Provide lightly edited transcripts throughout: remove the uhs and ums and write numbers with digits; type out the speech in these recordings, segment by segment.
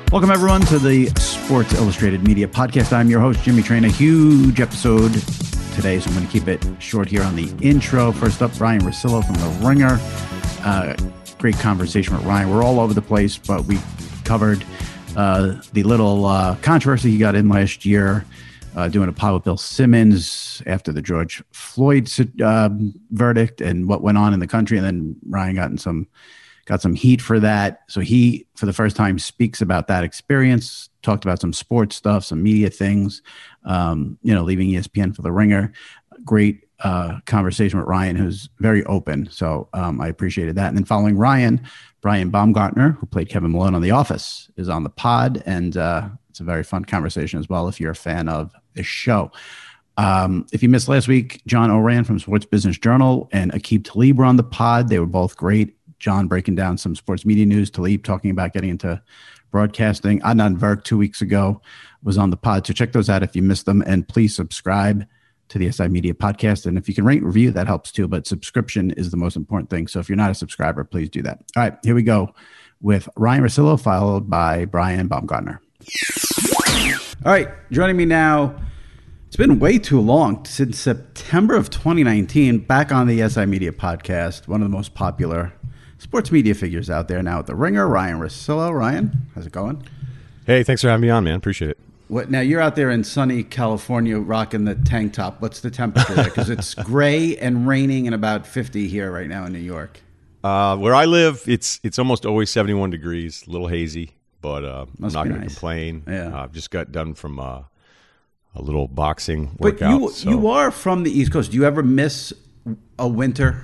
Welcome, everyone, to the Sports Illustrated Media Podcast. I'm your host, Jimmy Train. A huge episode today, so I'm going to keep it short here on the intro. First up, Ryan Russillo from The Ringer. Great conversation with Ryan. We're all over the place, but we covered the little controversy he got in last year, doing a pod with Bill Simmons after the George Floyd verdict and what went on in the country. And then Ryan got some heat for that. So he, for the first time, speaks about that experience, talked about some sports stuff, some media things, leaving ESPN for The Ringer. Great conversation with Ryan, who's very open. So I appreciated that. And then following Ryan, Brian Baumgartner, who played Kevin Malone on The Office, is on the pod. And it's a very fun conversation as well if you're a fan of the show. If you missed last week, John Oran from Sports Business Journal and Aqib Talib were on the pod. They were both great. John breaking down some sports media news, Talib talking about getting into broadcasting. Adnan Virk 2 weeks ago was on the pod. So check those out if you missed them. And please subscribe to the SI Media Podcast. And if you can rate and review, that helps too. But subscription is the most important thing. So if you're not a subscriber, please do that. All right, here we go with Ryan Russillo, followed by Brian Baumgartner. All right, joining me now. It's been way too long, since September of 2019, back on the SI Media Podcast, one of the most popular sports media figures out there now at The Ringer, Ryan Russillo. Ryan, how's it going? Hey, thanks for having me on, man. Appreciate it. Now, you're out there in sunny California rocking the tank top. What's the temperature there? Because it's gray and raining and about 50 here right now in New York. Where I live, it's almost always 71 degrees, a little hazy, but I'm not going to complain. Yeah. I've just got done from a little boxing workout. But you are from the East Coast. Do you ever miss a winter?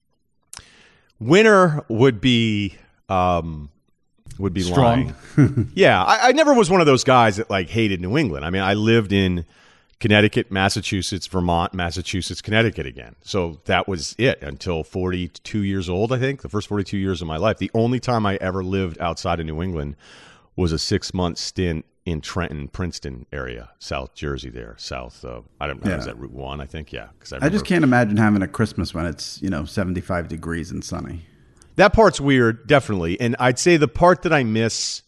Winter would be strong. Lying. Yeah, I never was one of those guys that hated New England. I mean, I lived in Connecticut, Massachusetts, Vermont, Massachusetts, Connecticut again. So that was it until 42 years old, I think, the first 42 years of my life. The only time I ever lived outside of New England was a 6-month stint in Trenton, Princeton area, South Jersey there, south of, I don't know, is that Route 1, I think? Yeah. I just can't imagine having a Christmas when it's, 75 degrees and sunny. That part's weird, definitely. And I'd say the part that I miss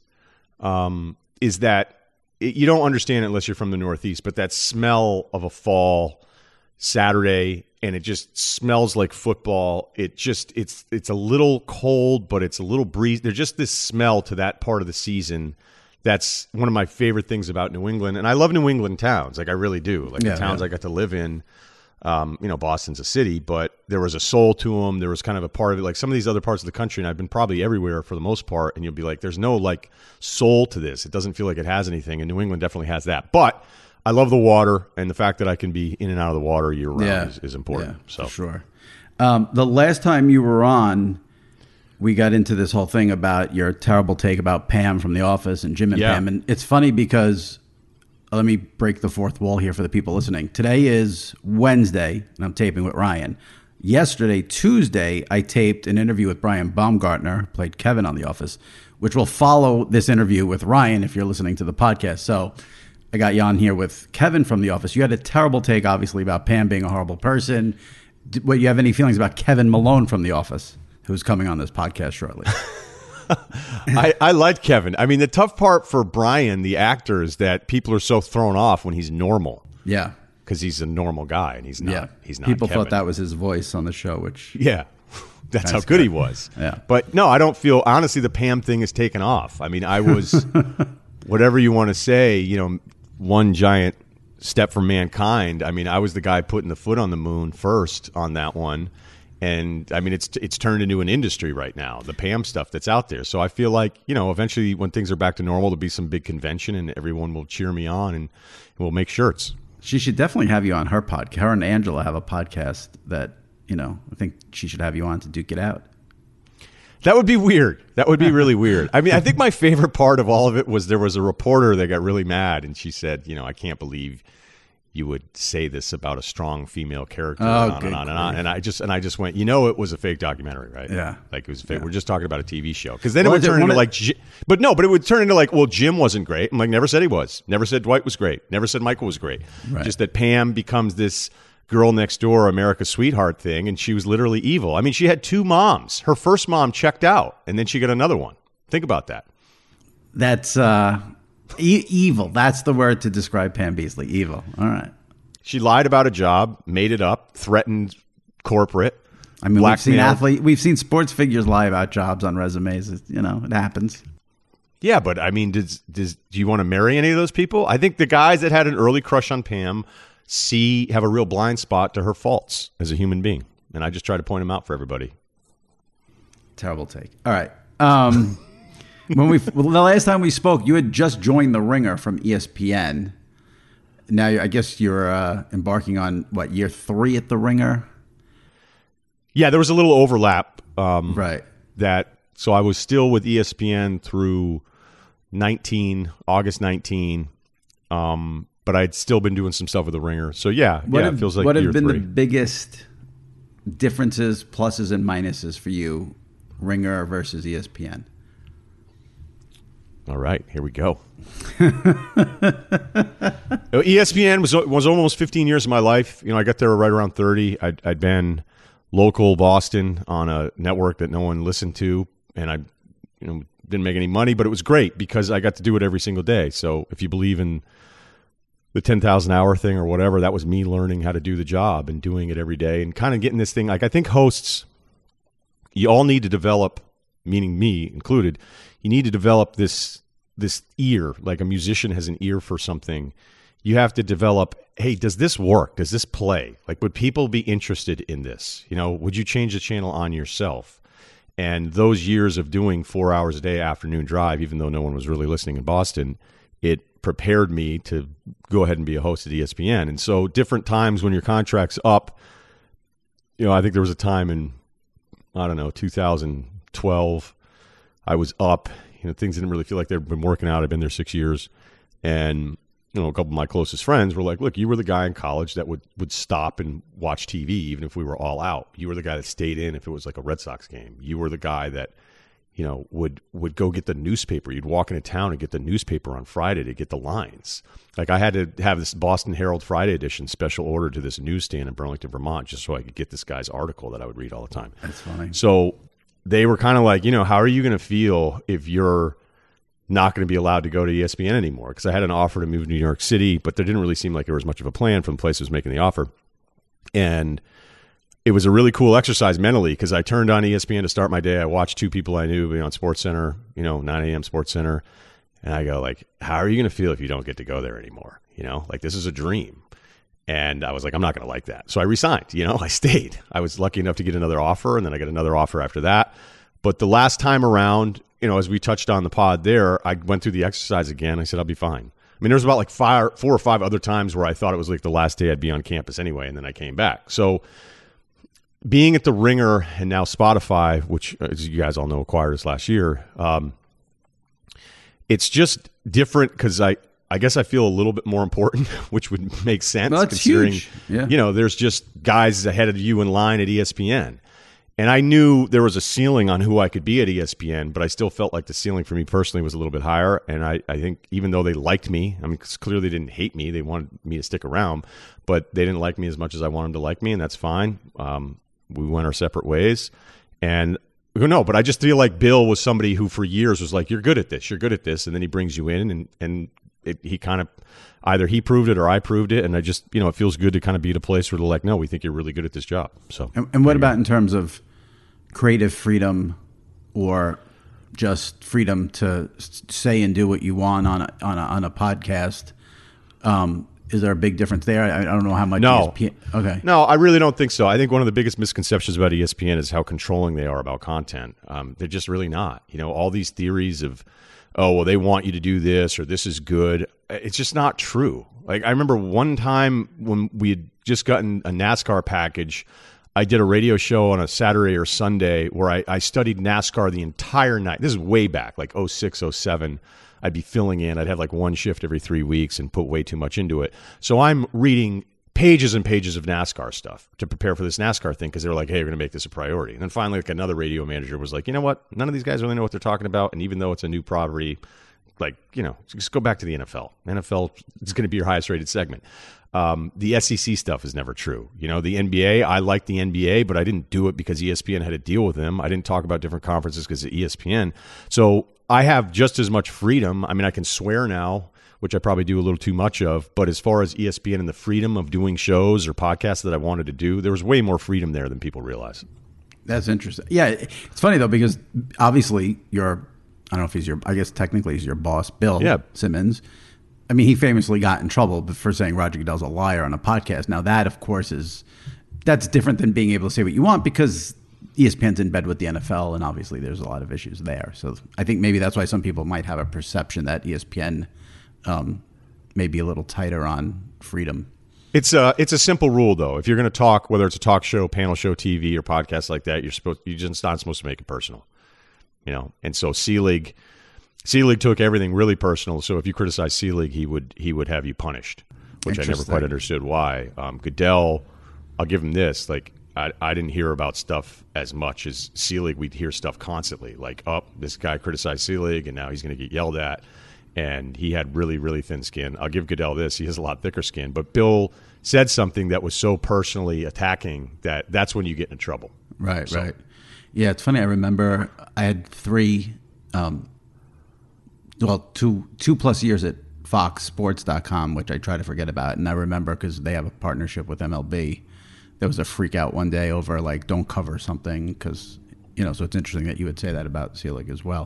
is that you don't understand it unless you're from the Northeast, but that smell of a fall Saturday, and it just smells like football. It's a little cold, but it's a little breeze. There's just this smell to that part of the season. That's one of my favorite things about New England. And I love New England towns. I really do. The towns I got to live in, Boston's a city, but there was a soul to them. There was kind of a part of it. Like some of these other parts of the country, and I've been probably everywhere for the most part, and you'll be like, there's no soul to this. It doesn't feel like it has anything. And New England definitely has that. But I love the water, and the fact that I can be in and out of the water year round is important. Yeah, so. For sure. The last time you were on, we got into this whole thing about your terrible take about Pam from The Office and Jim and Pam. And it's funny because, let me break the fourth wall here for the people listening. Today is Wednesday, and I'm taping with Ryan. Yesterday, Tuesday, I taped an interview with Brian Baumgartner, who played Kevin on The Office, which will follow this interview with Ryan if you're listening to the podcast. So I got you on here with Kevin from The Office. You had a terrible take, obviously, about Pam being a horrible person. Do you have any feelings about Kevin Malone from The Office, who's coming on this podcast shortly? I liked Kevin. I mean, the tough part for Brian, the actor, is that people are so thrown off when he's normal. Yeah. Because he's a normal guy, and he's not. Yeah. He's not. People Kevin. thought that was his voice on the show, which that's how good he was. Yeah. But no, I don't feel, honestly, the Pam thing has taken off. I mean, I was, whatever you want to say, one giant step for mankind. I mean, I was the guy putting the foot on the moon first on that one. And I mean, it's turned into an industry right now, the Pam stuff that's out there. So I feel like, eventually when things are back to normal, there'll be some big convention and everyone will cheer me on and we'll make shirts. She should definitely have you on her podcast. Her and Angela have a podcast that, I think she should have you on to duke it out. That would be weird. That would be really weird. I mean, I think my favorite part of all of it was there was a reporter that got really mad and she said, I can't believe you would say this about a strong female character, and on and on and on. And I just went, it was a fake documentary, right? Yeah. Like it was fake. Yeah. We're just talking about a TV show. Because then it would turn into but it would turn into well, Jim wasn't great. I'm like, never said he was. Never said Dwight was great. Never said Michael was great. Right. Just that Pam becomes this girl next door, America's sweetheart thing, and she was literally evil. I mean, she had two moms. Her first mom checked out, and then she got another one. Think about that. That's evil. That's the word to describe Pam Beesly. Evil. All right. She lied about a job, made it up, threatened corporate. I mean, we've seen sports figures lie about jobs on resumes. It happens. Yeah, but I mean, do you want to marry any of those people? I think the guys that had an early crush on Pam have a real blind spot to her faults as a human being, and I just try to point them out for everybody. Terrible take. All right. The last time we spoke, you had just joined the Ringer from ESPN. Now, I guess you're embarking on year 3 at the Ringer. Yeah, there was a little overlap. Right. So I was still with ESPN through August 19, but I'd still been doing some stuff with the Ringer. So it feels like what year have been 3. the biggest differences, pluses and minuses for you, Ringer versus ESPN? All right, here we go. ESPN was almost 15 years of my life. I got there right around 30. I'd been local Boston on a network that no one listened to, and I didn't make any money, but it was great because I got to do it every single day. So if you believe in the 10,000 hour thing or whatever, that was me learning how to do the job and doing it every day and kind of getting this thing. Like, I think hosts, you all need to develop, meaning me included, you need to develop this ear, like a musician has an ear for something. You have to develop, hey, does this work? Does this play? Like, would people be interested in this? Would you change the channel on yourself? And those years of doing 4 hours a day afternoon drive, even though no one was really listening in Boston, it prepared me to go ahead and be a host at ESPN. And so different times when your contract's up, I think there was a time in, 2012, I was up. Things didn't really feel like they've been working out. I've been there 6 years. And, a couple of my closest friends were like, look, you were the guy in college that would stop and watch TV even if we were all out. You were the guy that stayed in if it was like a Red Sox game. You were the guy that, would go get the newspaper. You'd walk into town and get the newspaper on Friday to get the lines. Like, I had to have this Boston Herald Friday edition special ordered to this newsstand in Burlington, Vermont, just so I could get this guy's article that I would read all the time. That's funny. So they were kind of like, how are you going to feel if you're not going to be allowed to go to ESPN anymore? Because I had an offer to move to New York City, but there didn't really seem like there was much of a plan from the place that was making the offer. And it was a really cool exercise mentally because I turned on ESPN to start my day. I watched 2 people I knew be on SportsCenter, 9 a.m. SportsCenter. And I go, like, how are you going to feel if you don't get to go there anymore? Like, this is a dream. And I was like, I'm not going to like that. So I resigned, I stayed. I was lucky enough to get another offer, and then I got another offer after that. But the last time around, as we touched on the pod there, I went through the exercise again. I said, I'll be fine. I mean, there was about like 4 or 5 other times where I thought it was like the last day I'd be on campus anyway, and then I came back. So being at the Ringer and now Spotify, which, as you guys all know, acquired us last year, it's just different because I guess I feel a little bit more important, which would make sense considering, huge. Yeah. There's just guys ahead of you in line at ESPN. And I knew there was a ceiling on who I could be at ESPN, but I still felt like the ceiling for me personally was a little bit higher. And I think even though they liked me, I mean, clearly they didn't hate me. They wanted me to stick around, but they didn't like me as much as I wanted them to like me, and that's fine. We went our separate ways. And no, but I just feel like Bill was somebody who for years was like, you're good at this. And then he brings you in and he kind of either he proved it or I proved it. And I just, it feels good to kind of be at a place where they're like, no, we think you're really good at this job. So, and what about in terms of creative freedom or just freedom to say and do what you want on a podcast? Is there a big difference there? I don't know how much. No. Okay. No, I really don't think so. I think one of the biggest misconceptions about ESPN is how controlling they are about content. They're just really not. All these theories of, oh, well, they want you to do this or this is good. It's just not true. Like, I remember one time when we had just gotten a NASCAR package, I did a radio show on a Saturday or Sunday where I studied NASCAR the entire night. This is way back, like 06, 07. I'd be filling in. I'd have like one shift every 3 weeks and put way too much into it. So I'm reading pages and pages of NASCAR stuff to prepare for this NASCAR thing because they were like, hey, we're going to make this a priority. And then finally, like, another radio manager was like, you know what? None of these guys really know what they're talking about. And even though it's a new property, like, just go back to the NFL. NFL is going to be your highest rated segment. The SEC stuff is never true. The NBA, I like the NBA, but I didn't do it because ESPN had to deal with them. I didn't talk about different conferences because of ESPN. So I have just as much freedom. I mean, I can swear now, which I probably do a little too much of. But as far as ESPN and the freedom of doing shows or podcasts that I wanted to do, there was way more freedom there than people realize. That's interesting. Yeah, it's funny though, because obviously I don't know if he's I guess technically he's your boss, Bill Simmons. I mean, he famously got in trouble for saying Roger Goodell's a liar on a podcast. Now that, of course, that's different than being able to say what you want, because ESPN's in bed with the NFL, and obviously there's a lot of issues there. So I think maybe that's why some people might have a perception that ESPN may be a little tighter on freedom. It's a simple rule, though. If you're going to talk, whether it's a talk show, panel show, TV, or podcast like that, you're just not supposed to make it personal. And so Selig took everything really personal. So if you criticize Selig, he would have you punished, which I never quite understood why. Goodell, I'll give him this. Like, I didn't hear about stuff as much as Selig. We'd hear stuff constantly, like, this guy criticized Selig, and now he's going to get yelled at. And he had really, really thin skin. I'll give Goodell this. He has a lot thicker skin. But Bill said something that was so personally attacking that's when you get into trouble. Right, right. Yeah, it's funny. I remember I had 2+ years at FoxSports.com, which I try to forget about. And I remember because they have a partnership with MLB. There was a freak out one day over, like, don't cover something because, so it's interesting that you would say that about Selig as well.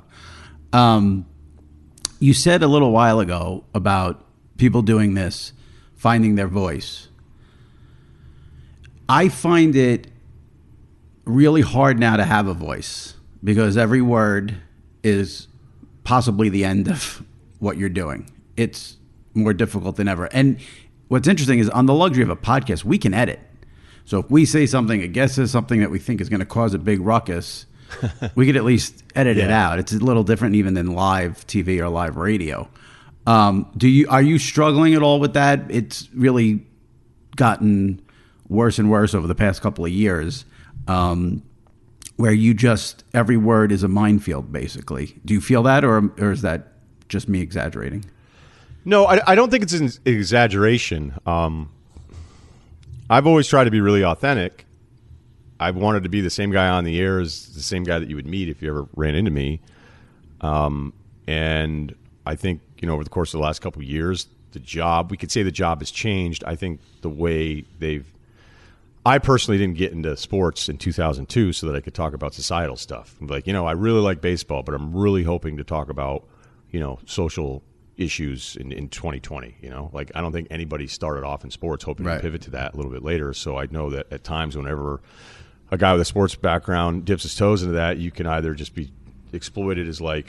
You said a little while ago about people doing this, finding their voice. I find it really hard now to have a voice because every word is possibly the end of what you're doing. It's more difficult than ever. And what's interesting is on the luxury of a podcast, we can edit. So if we say something, a guest says something that we think is going to cause a big ruckus, we could at least edit it out. It's a little different even than live TV or live radio. Are you struggling at all with that? It's really gotten worse and worse over the past couple of years, where every word is a minefield, basically. Do you feel that, or is that just me exaggerating? No, I don't think it's an exaggeration. I've always tried to be really authentic. I wanted to be the same guy on the air as the same guy that you would meet if you ever ran into me. And I think, over the course of the last couple of years, we could say the job has changed. I think the way I personally didn't get into sports in 2002 so that I could talk about societal stuff. Like, I really like baseball, but I'm really hoping to talk about, social issues in 2020. Like, I don't think anybody started off in sports hoping to pivot to that a little bit later. So I know that at times whenever a guy with a sports background dips his toes into that, you can either just be exploited as like,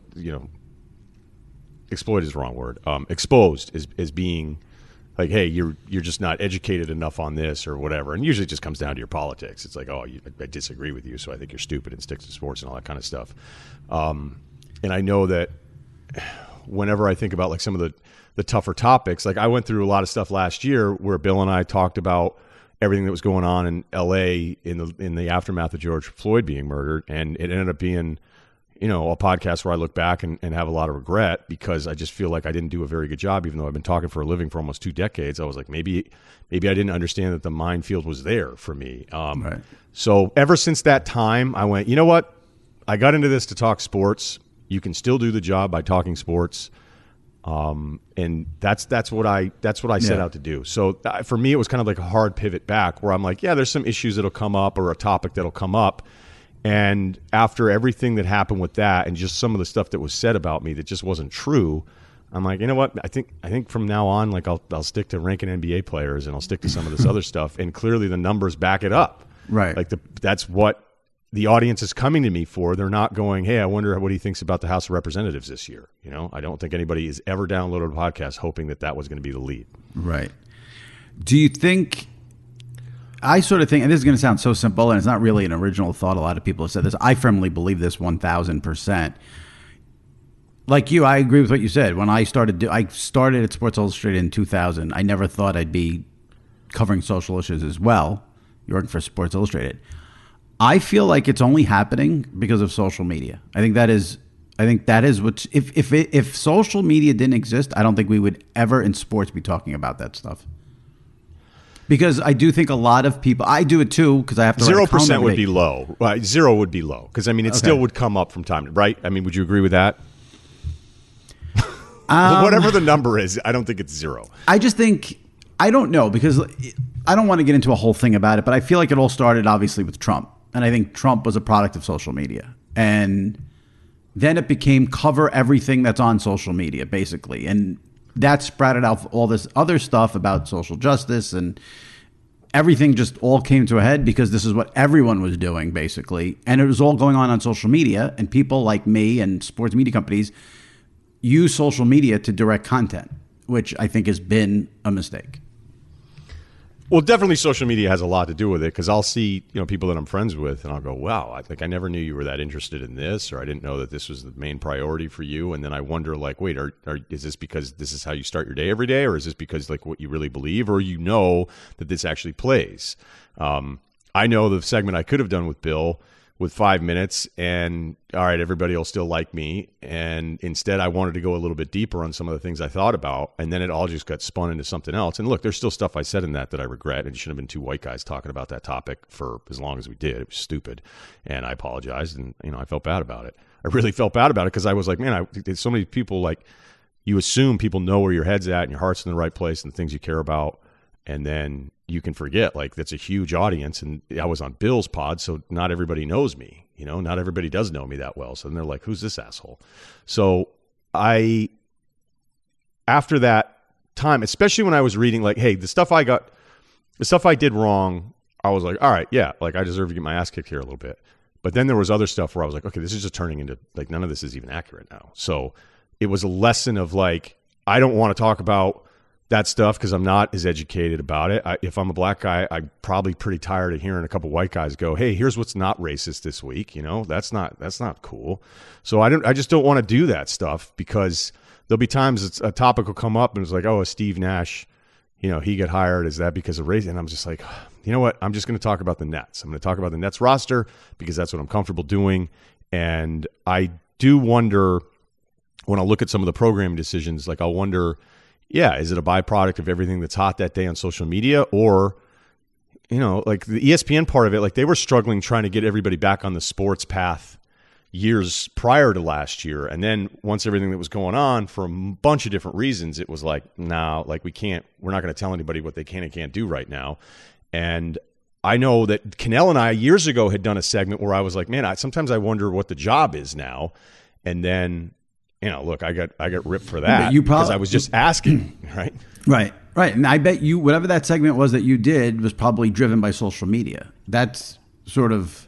exploited is the wrong word. Exposed as being like, hey, you're just not educated enough on this or whatever. And usually it just comes down to your politics. It's like, I disagree with you, so I think you're stupid and stick to sports and all that kind of stuff. And I know that whenever I think about like some of the tougher topics, like I went through a lot of stuff last year where Bill and I talked about everything that was going on in LA in the aftermath of George Floyd being murdered. And it ended up being, a podcast where I look back and have a lot of regret because I just feel like I didn't do a very good job, even though I've been talking for a living for almost 2 decades. I was like, maybe I didn't understand that the minefield was there for me. Right. So ever since that time, I went, you know what? I got into this to talk sports. You can still do the job by talking sports. And that's what I set out to do. So for me, it was kind of like a hard pivot back where I'm like, yeah, there's some issues that'll come up or a topic that'll come up. And after everything that happened with that and just some of the stuff that was said about me that just wasn't true, I'm like, you know what? I think from now on, like I'll stick to ranking NBA players and I'll stick to some of this other stuff. And clearly the numbers back it up. Right. Like that's what the audience is coming to me for. They're not going, hey, I wonder what he thinks about the House of Representatives this year. I don't think anybody has ever downloaded a podcast hoping that was going to be the lead. Right. Do you think, I sort of think, and this is going to sound so simple, and it's not really an original thought. A lot of people have said this. I firmly believe this 1,000%. Like you, I agree with what you said. When I started at Sports Illustrated in 2000. I never thought I'd be covering social issues as well. You're working for Sports Illustrated. I feel like it's only happening because of social media. I think that is what, if social media didn't exist, I don't think we would ever in sports be talking about that stuff. Because I do think a lot of people, I do it too, because I have to 0% would be low. 0 would be low, because I mean, it still would come up from time to right. I mean, would you agree with that? Whatever the number is, I don't think it's 0. I just think, I don't know, because I don't want to get into a whole thing about it, but I feel like it all started obviously with Trump. And I think Trump was a product of social media. And then it became cover everything that's on social media, basically. And that sprouted out all this other stuff about social justice, and everything just all came to a head because this is what everyone was doing, basically. And it was all going on social media. And people like me and sports media companies use social media to direct content, which I think has been a mistake. Well, definitely social media has a lot to do with it, because I'll see, people that I'm friends with, and I'll go, wow, I never knew you were that interested in this, or I didn't know that this was the main priority for you. And then I wonder, like, wait, is this because this is how you start your day every day, or is this because, like, what you really believe, or that this actually plays? I know the segment I could have done with Bill with 5 minutes, and all right, everybody will still like me. And instead, I wanted to go a little bit deeper on some of the things I thought about, and then it all just got spun into something else. And look, there's still stuff I said in that I regret, and it shouldn't have been two white guys talking about that topic for as long as we did. It was stupid, and I apologized, and I felt bad about it. I really felt bad about it, because I was like, man, there's so many people, like, you assume people know where your head's at and your heart's in the right place and the things you care about, and then you can forget, like, that's a huge audience. And I was on Bill's pod, so not everybody knows me, not everybody does know me that well. So then they're like, who's this asshole? So after that time, especially when I was reading, like, hey, the stuff I did wrong, I was like, all right, yeah, like, I deserve to get my ass kicked here a little bit. But then there was other stuff where I was like, okay, this is just turning into, like, none of this is even accurate now. So it was a lesson of, like, I don't want to talk about that stuff because I'm not as educated about it. If I'm a black guy, I'm probably pretty tired of hearing a couple white guys go, hey, here's what's not racist this week. That's not cool. So I just don't want to do that stuff, because there'll be times a topic will come up and it's like, oh, Steve Nash, he got hired. Is that because of race? And I'm just like, you know what? I'm just going to talk about the Nets. I'm going to talk about the Nets roster because that's what I'm comfortable doing. And I do wonder, when I look at some of the programming decisions, like, I'll wonder, yeah, is it a byproduct of everything that's hot that day on social media? Or, like, the ESPN part of it, like, they were struggling trying to get everybody back on the sports path years prior to last year. And then once everything that was going on, for a bunch of different reasons, it was like, nah, like, we're not going to tell anybody what they can and can't do right now. And I know that Kanell and I years ago had done a segment where I was like, man, sometimes I wonder what the job is now. And then, look, I got ripped for that because I was just asking, right? Right. And I bet you, whatever that segment was that you did was probably driven by social media. That's sort of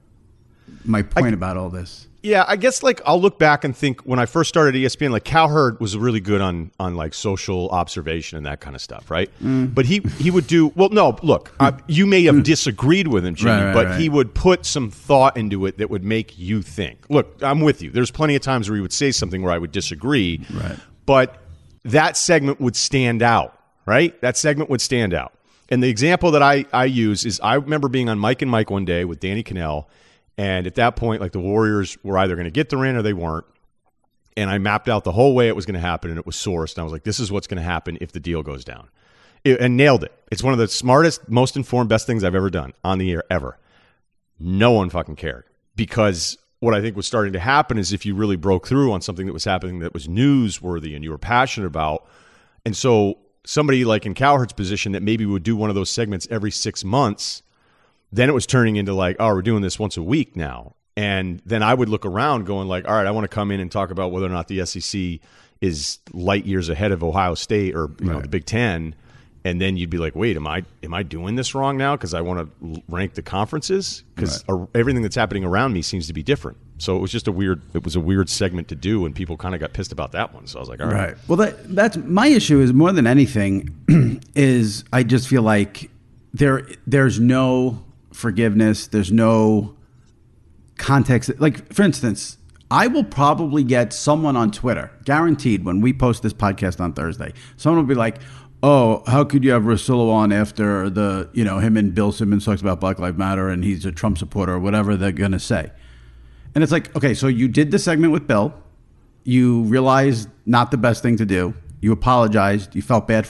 my point about all this. Yeah, I guess, like, I'll look back and think when I first started ESPN, like, Cowherd was really good on like social observation and that kind of stuff, right? But he would do, well, no, look, you may have disagreed with him, Jimmy, but he would put some thought into it that would make you think. Look, I'm with you. There's plenty of times where he would say something where I would disagree, but that segment would stand out, right? That segment would stand out. And the example that I use is, I remember being on Mike and Mike one day with Danny Kanell. And at that point, like, the Warriors were either going to get the ring or they weren't. And I mapped out the whole way it was going to happen, and it was sourced. And I was like, this is what's going to happen if the deal goes down. And nailed it. It's one of the smartest, most informed, best things I've ever done on the air ever. No one fucking cared. Because what I think was starting to happen is, if you really broke through on something that was happening that was newsworthy and you were passionate about, and so somebody like in Cowherd's position that maybe would do one of those segments every 6 months, then it was turning into like, oh, we're doing this once a week now. And then I would look around going like, all right, I want to come in and talk about whether or not the SEC is light years ahead of Ohio State or the Big Ten. And then you'd be like, wait, am I doing this wrong now because I want to rank the conferences? Because everything that's happening around me seems to be different. So it was just a weird segment to do, and people kind of got pissed about that one. So I was like, all right. Well, that's my issue is more than anything is I just feel like there's no forgiveness. There's no context. Like, for instance, I will probably get someone on Twitter, guaranteed, when we post this podcast on Thursday, someone will be like, oh, how could you have Russillo on after him and Bill Simmons talks about Black Lives Matter and he's a Trump supporter or whatever they're going to say. And it's like, okay, so you did the segment with Bill. You realized not the best thing to do. You apologized. You felt bad for it.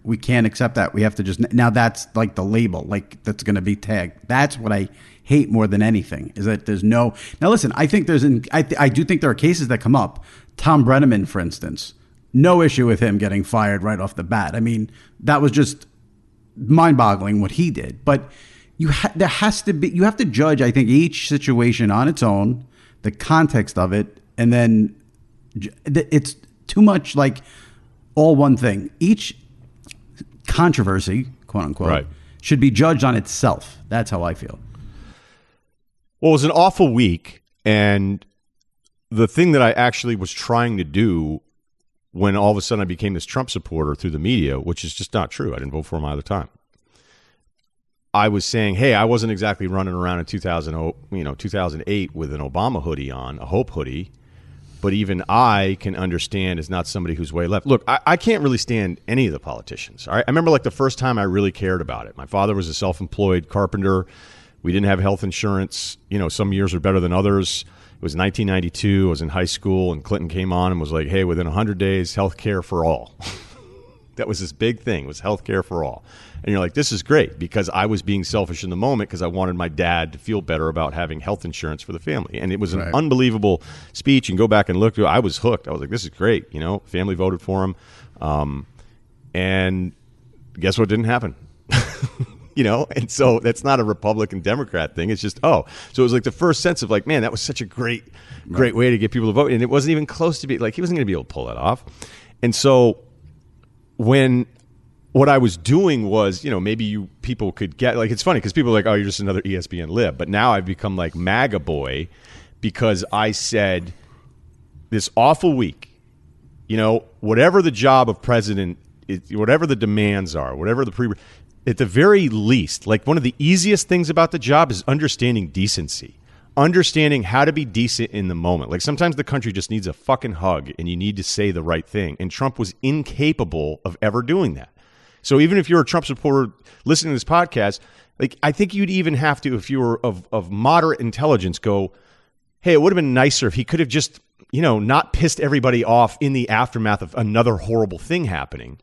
we can't accept that. We have to just, now that's like the label, like that's going to be tagged. That's what I hate more than anything, is that there's no, now listen, I think I do think there are cases that come up. Tom Brenneman, for instance, no issue with him getting fired right off the bat. I mean, that was just mind-boggling what he did. But you have to judge, I think, each situation on its own, the context of it, and then it's too much like all one thing. Each controversy, quote unquote, right, should be judged on itself. That's how I feel. Well, it was an awful week, and the thing that I actually was trying to do when all of a sudden I became this Trump supporter through the media, which is just not true. I didn't vote for him either time. I was saying, hey, I wasn't exactly running around in 2008 with an Obama hoodie on, a Hope hoodie, but even I can understand as not somebody who's way left. Look, I can't really stand any of the politicians. All right? I remember like the first time I really cared about it. My father was a self-employed carpenter. We didn't have health insurance. You know, some years are better than others. It was 1992. I was in high school, and Clinton came on and was like, hey, within 100 days, health care for all. That was this big thing, was health care for all. And you're like, this is great, because I was being selfish in the moment because I wanted my dad to feel better about having health insurance for the family. And it was an unbelievable speech. And go back and look. I was hooked. I was like, this is great. You know, family voted for him. And guess what didn't happen? You know, and so that's not a Republican Democrat thing. It's just, so it was like the first sense of like, man, that was such a great way to get people to vote. And it wasn't even close to be like, he wasn't going to be able to pull that off. And so what I was doing was, you know, maybe people could get, like, it's funny because people are like, oh, you're just another ESPN lib. But now I've become like MAGA boy because I said this awful week, you know, whatever the job of president is, whatever the demands are, whatever at the very least, like one of the easiest things about the job is understanding decency, understanding how to be decent in the moment. Like sometimes the country just needs a fucking hug and you need to say the right thing. And Trump was incapable of ever doing that. So even if you're a Trump supporter listening to this podcast, like I think you'd even have to, if you were of moderate intelligence, go, hey, it would have been nicer if he could have just, you know, not pissed everybody off in the aftermath of another horrible thing happening.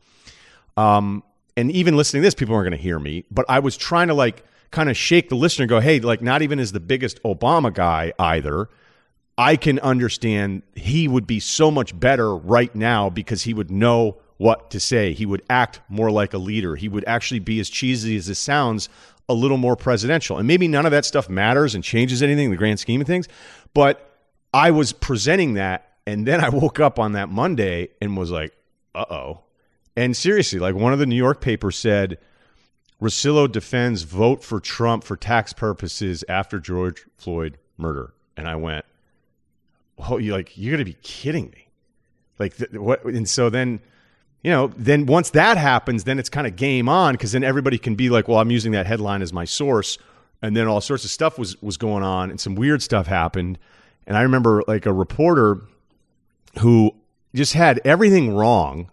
And even listening to this, people aren't going to hear me. But I was trying to like kind of shake the listener and go, hey, like not even as the biggest Obama guy either, I can understand he would be so much better right now because he would know what to say. He would act more like a leader. He would actually be, as cheesy as this sounds, a little more presidential. And maybe none of that stuff matters and changes anything in the grand scheme of things. But I was presenting that. And then I woke up on that Monday and was like, uh-oh. And seriously, like one of the New York papers said, Russillo defends vote for Trump for tax purposes after George Floyd murder. And I went, oh, you're going to be kidding me. Like, what? And so then, you know, then once that happens, then it's kind of game on, because then everybody can be like, well, I'm using that headline as my source. And then all sorts of stuff was going on and some weird stuff happened. And I remember like a reporter who just had everything wrong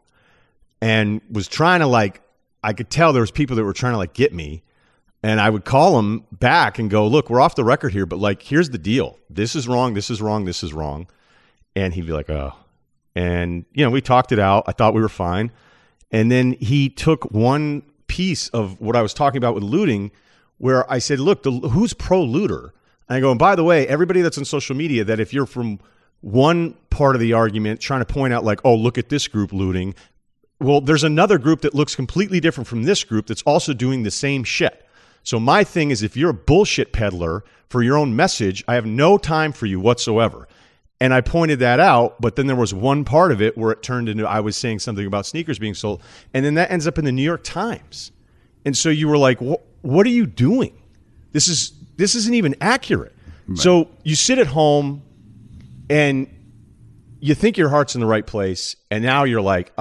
and was trying to like, I could tell there was people that were trying to like get me, and I would call them back and go, look, we're off the record here, but like, here's the deal. This is wrong. This is wrong. This is wrong. And he'd be like, oh, and you know, we talked it out. I thought we were fine. And then he took one piece of what I was talking about with looting, where I said, look, who's pro looter? And I go, and by the way, everybody that's on social media, that if you're from one part of the argument trying to point out like, oh, look at this group looting, well, there's another group that looks completely different from this group that's also doing the same shit. So my thing is, if you're a bullshit peddler for your own message, I have no time for you whatsoever. And I pointed that out, but then there was one part of it where it turned into, I was saying something about sneakers being sold, and then that ends up in the New York Times. And so you were like, what are you doing? This isn't even accurate. Right. So you sit at home and you think your heart's in the right place, and now you're like,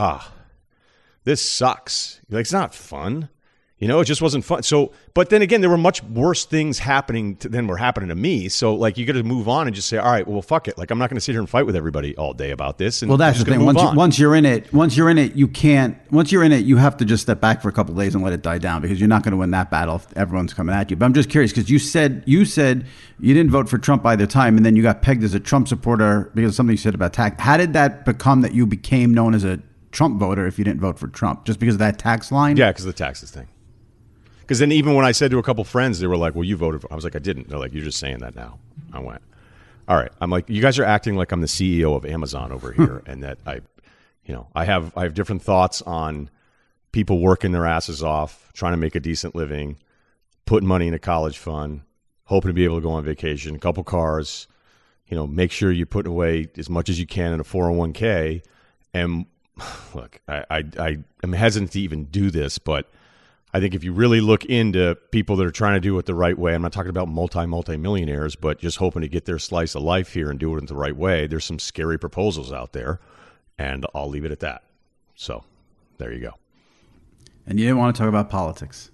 this sucks. Like, it's not fun. You know, it just wasn't fun. So, but then again, there were much worse things happening than were happening to me. So, like, you got to move on and just say, all right, well, fuck it. Like, I'm not going to sit here and fight with everybody all day about this. And well, that's the thing. Once you're in it, you can't. Once you're in it, you have to just step back for a couple of days and let it die down, because you're not going to win that battle if everyone's coming at you. But I'm just curious, because you said you didn't vote for Trump either time, and then you got pegged as a Trump supporter because of something you said about tax. How did that become that you became known as a Trump voter if you didn't vote for Trump, just because of that tax line. Yeah, because of the taxes thing. Because then even when I said to a couple friends, they were like, well, you voted for, I was like, I didn't. They're like, you're just saying that now. I went, all right. I'm like, you guys are acting like I'm the CEO of Amazon over here, and that I have different thoughts on people working their asses off, trying to make a decent living, putting money in a college fund, hoping to be able to go on vacation, a couple cars, make sure you put away as much as you can in a 401k. And look, I'm hesitant to even do this, but I think if you really look into people that are trying to do it the right way, I'm not talking about multi-millionaires, but just hoping to get their slice of life here and do it in the right way, there's some scary proposals out there, and I'll leave it at that. So there you go. And you didn't want to talk about politics.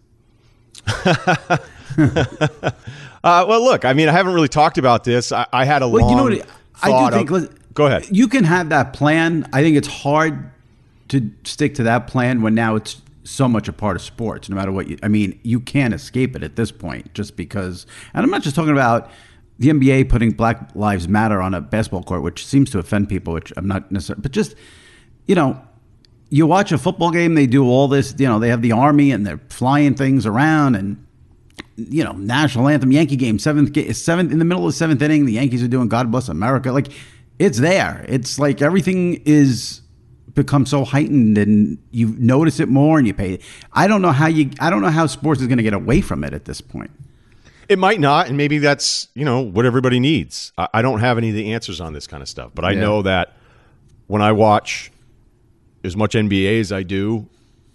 Well, look, I mean, I haven't really talked about this. I had a long I do think, go ahead. You can have that plan. I think it's hard to stick to that plan when now it's so much a part of sports, no matter what you can't escape it at this point just because, and I'm not just talking about the NBA putting Black Lives Matter on a basketball court, which seems to offend people, which I'm not necessarily, but just, you watch a football game, they do all this, they have the army and they're flying things around and, national anthem, Yankee game, seventh in the middle of the seventh inning, the Yankees are doing God Bless America. Like, it's there. It's like everything is become so heightened and you notice it more and you pay. I don't know how sports is going to get away from it at this point. It might not, and maybe that's, what everybody needs. I don't have any of the answers on this kind of stuff, but I know that when I watch as much NBA as I do,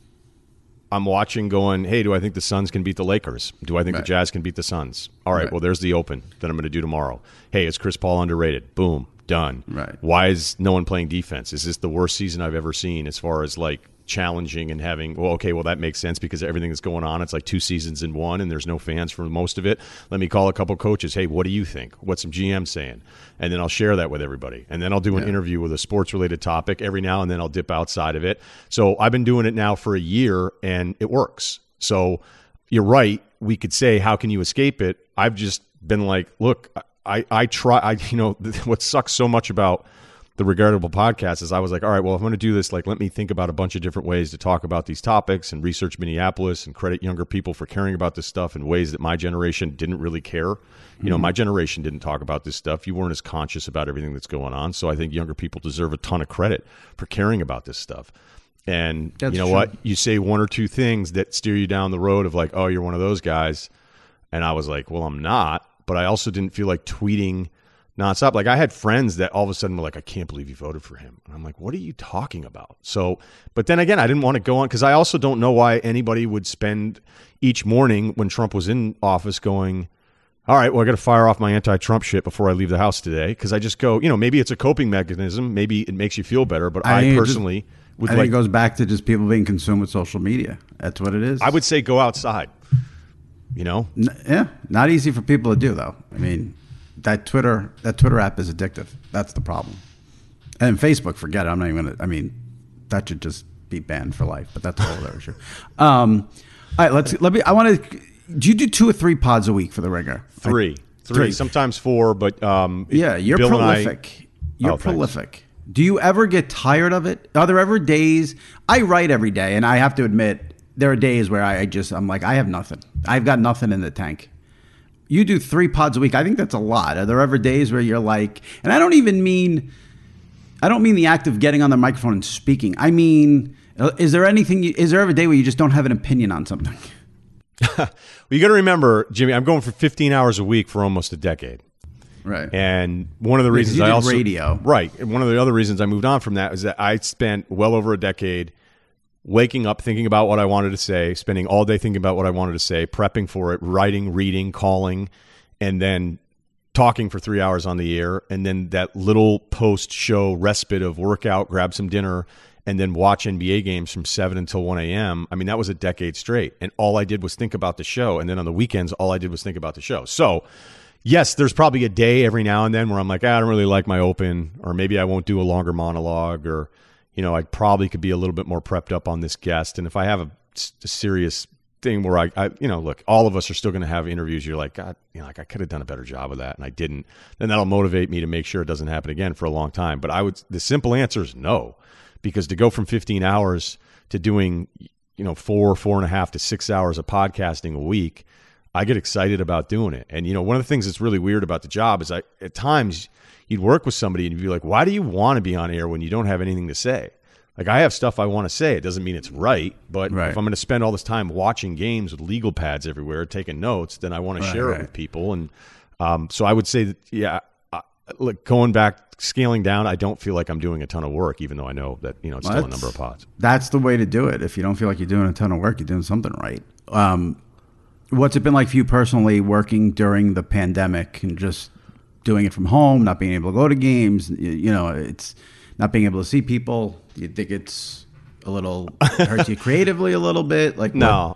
I'm watching going, hey, do I think the Suns can beat the Lakers? Do I think the Jazz can beat the Suns? All right, well, there's the Open that I'm going to do tomorrow. Hey, is Chris Paul underrated? Boom, done. Right. Why is no one playing defense? Is this the worst season I've ever seen as far as like challenging and having, that makes sense because everything that's going on, it's like 2 seasons in one and there's no fans for most of it. Let me call a couple coaches. Hey, what do you think? What's some GM saying? And then I'll share that with everybody. And then I'll do an interview with a sports related topic every now and then. I'll dip outside of it. So I've been doing it now for a year and it works. So you're right. We could say, how can you escape it? I've just been like, look, I try, what sucks so much about the Regardable podcast is I was like, all right, well, if I'm going to do this, like, let me think about a bunch of different ways to talk about these topics and research Minneapolis and credit younger people for caring about this stuff in ways that my generation didn't really care. My generation didn't talk about this stuff. You weren't as conscious about everything that's going on. So I think younger people deserve a ton of credit for caring about this stuff. And that's you know true. what? You say one or two things that steer you down the road of like, oh, you're one of those guys. And I was like, well, I'm not. But I also didn't feel like tweeting nonstop. Like I had friends that all of a sudden were like, I can't believe you voted for him. And I'm like, what are you talking about? So, but then again, I didn't want to go on because I also don't know why anybody would spend each morning when Trump was in office going, all right, well, I got to fire off my anti-Trump shit before I leave the house today. Because I just go, maybe it's a coping mechanism. Maybe it makes you feel better. But I personally would I think it goes back to just people being consumed with social media. That's what it is. I would say go outside, Yeah. Not easy for people to do, though. I mean, that Twitter app is addictive. That's the problem. And Facebook, forget it. I'm not even going to. I mean, that should just be banned for life. But that's a whole other issue. All right, let me. I want to. Do you do 2 or 3 pods a week for the Ringer? Three, sometimes 4. But you're Bill prolific. You're prolific. Thanks. Do you ever get tired of it? Are there ever days? I write every day, and I have to admit, there are days where I'm like, I have nothing. I've got nothing in the tank. You do 3 pods a week. I think that's a lot. Are there ever days where you're like, and I don't mean the act of getting on the microphone and speaking. I mean, is there ever a day where you just don't have an opinion on something? Well, you got to remember, Jimmy, I'm going for 15 hours a week for almost a decade. Right. And one of the reasons you did radio. Right. And one of the other reasons I moved on from that is that I spent well over a decade waking up thinking about what I wanted to say, spending all day thinking about what I wanted to say, prepping for it, writing, reading, calling, and then talking for 3 hours on the air. And then that little post-show respite of workout, grab some dinner, and then watch NBA games from 7 until 1 a.m. I mean, that was a decade straight. And all I did was think about the show. And then on the weekends, all I did was think about the show. So, yes, there's probably a day every now and then where I'm like, I don't really like my open, or maybe I won't do a longer monologue, or, I probably could be a little bit more prepped up on this guest. And if I have a serious thing where I look, all of us are still going to have interviews. You're like, God, like I could have done a better job of that, and I didn't. Then that'll motivate me to make sure it doesn't happen again for a long time. But the simple answer is no, because to go from 15 hours to doing, 4.5 to 6 hours of podcasting a week, I get excited about doing it. And, one of the things that's really weird about the job is at times you'd work with somebody and you'd be like, why do you want to be on air when you don't have anything to say? Like, I have stuff I want to say. It doesn't mean it's right, but if I'm going to spend all this time watching games with legal pads everywhere, taking notes, then I want to share it with people. And so I would say that, going back, scaling down, I don't feel like I'm doing a ton of work, even though I know that, it's still a number of pods. That's the way to do it. If you don't feel like you're doing a ton of work, you're doing something right. What's it been like for you personally working during the pandemic and just doing it from home, not being able to go to games? It's not being able to see people. Do you think it's a little hurts you creatively a little bit? Like No.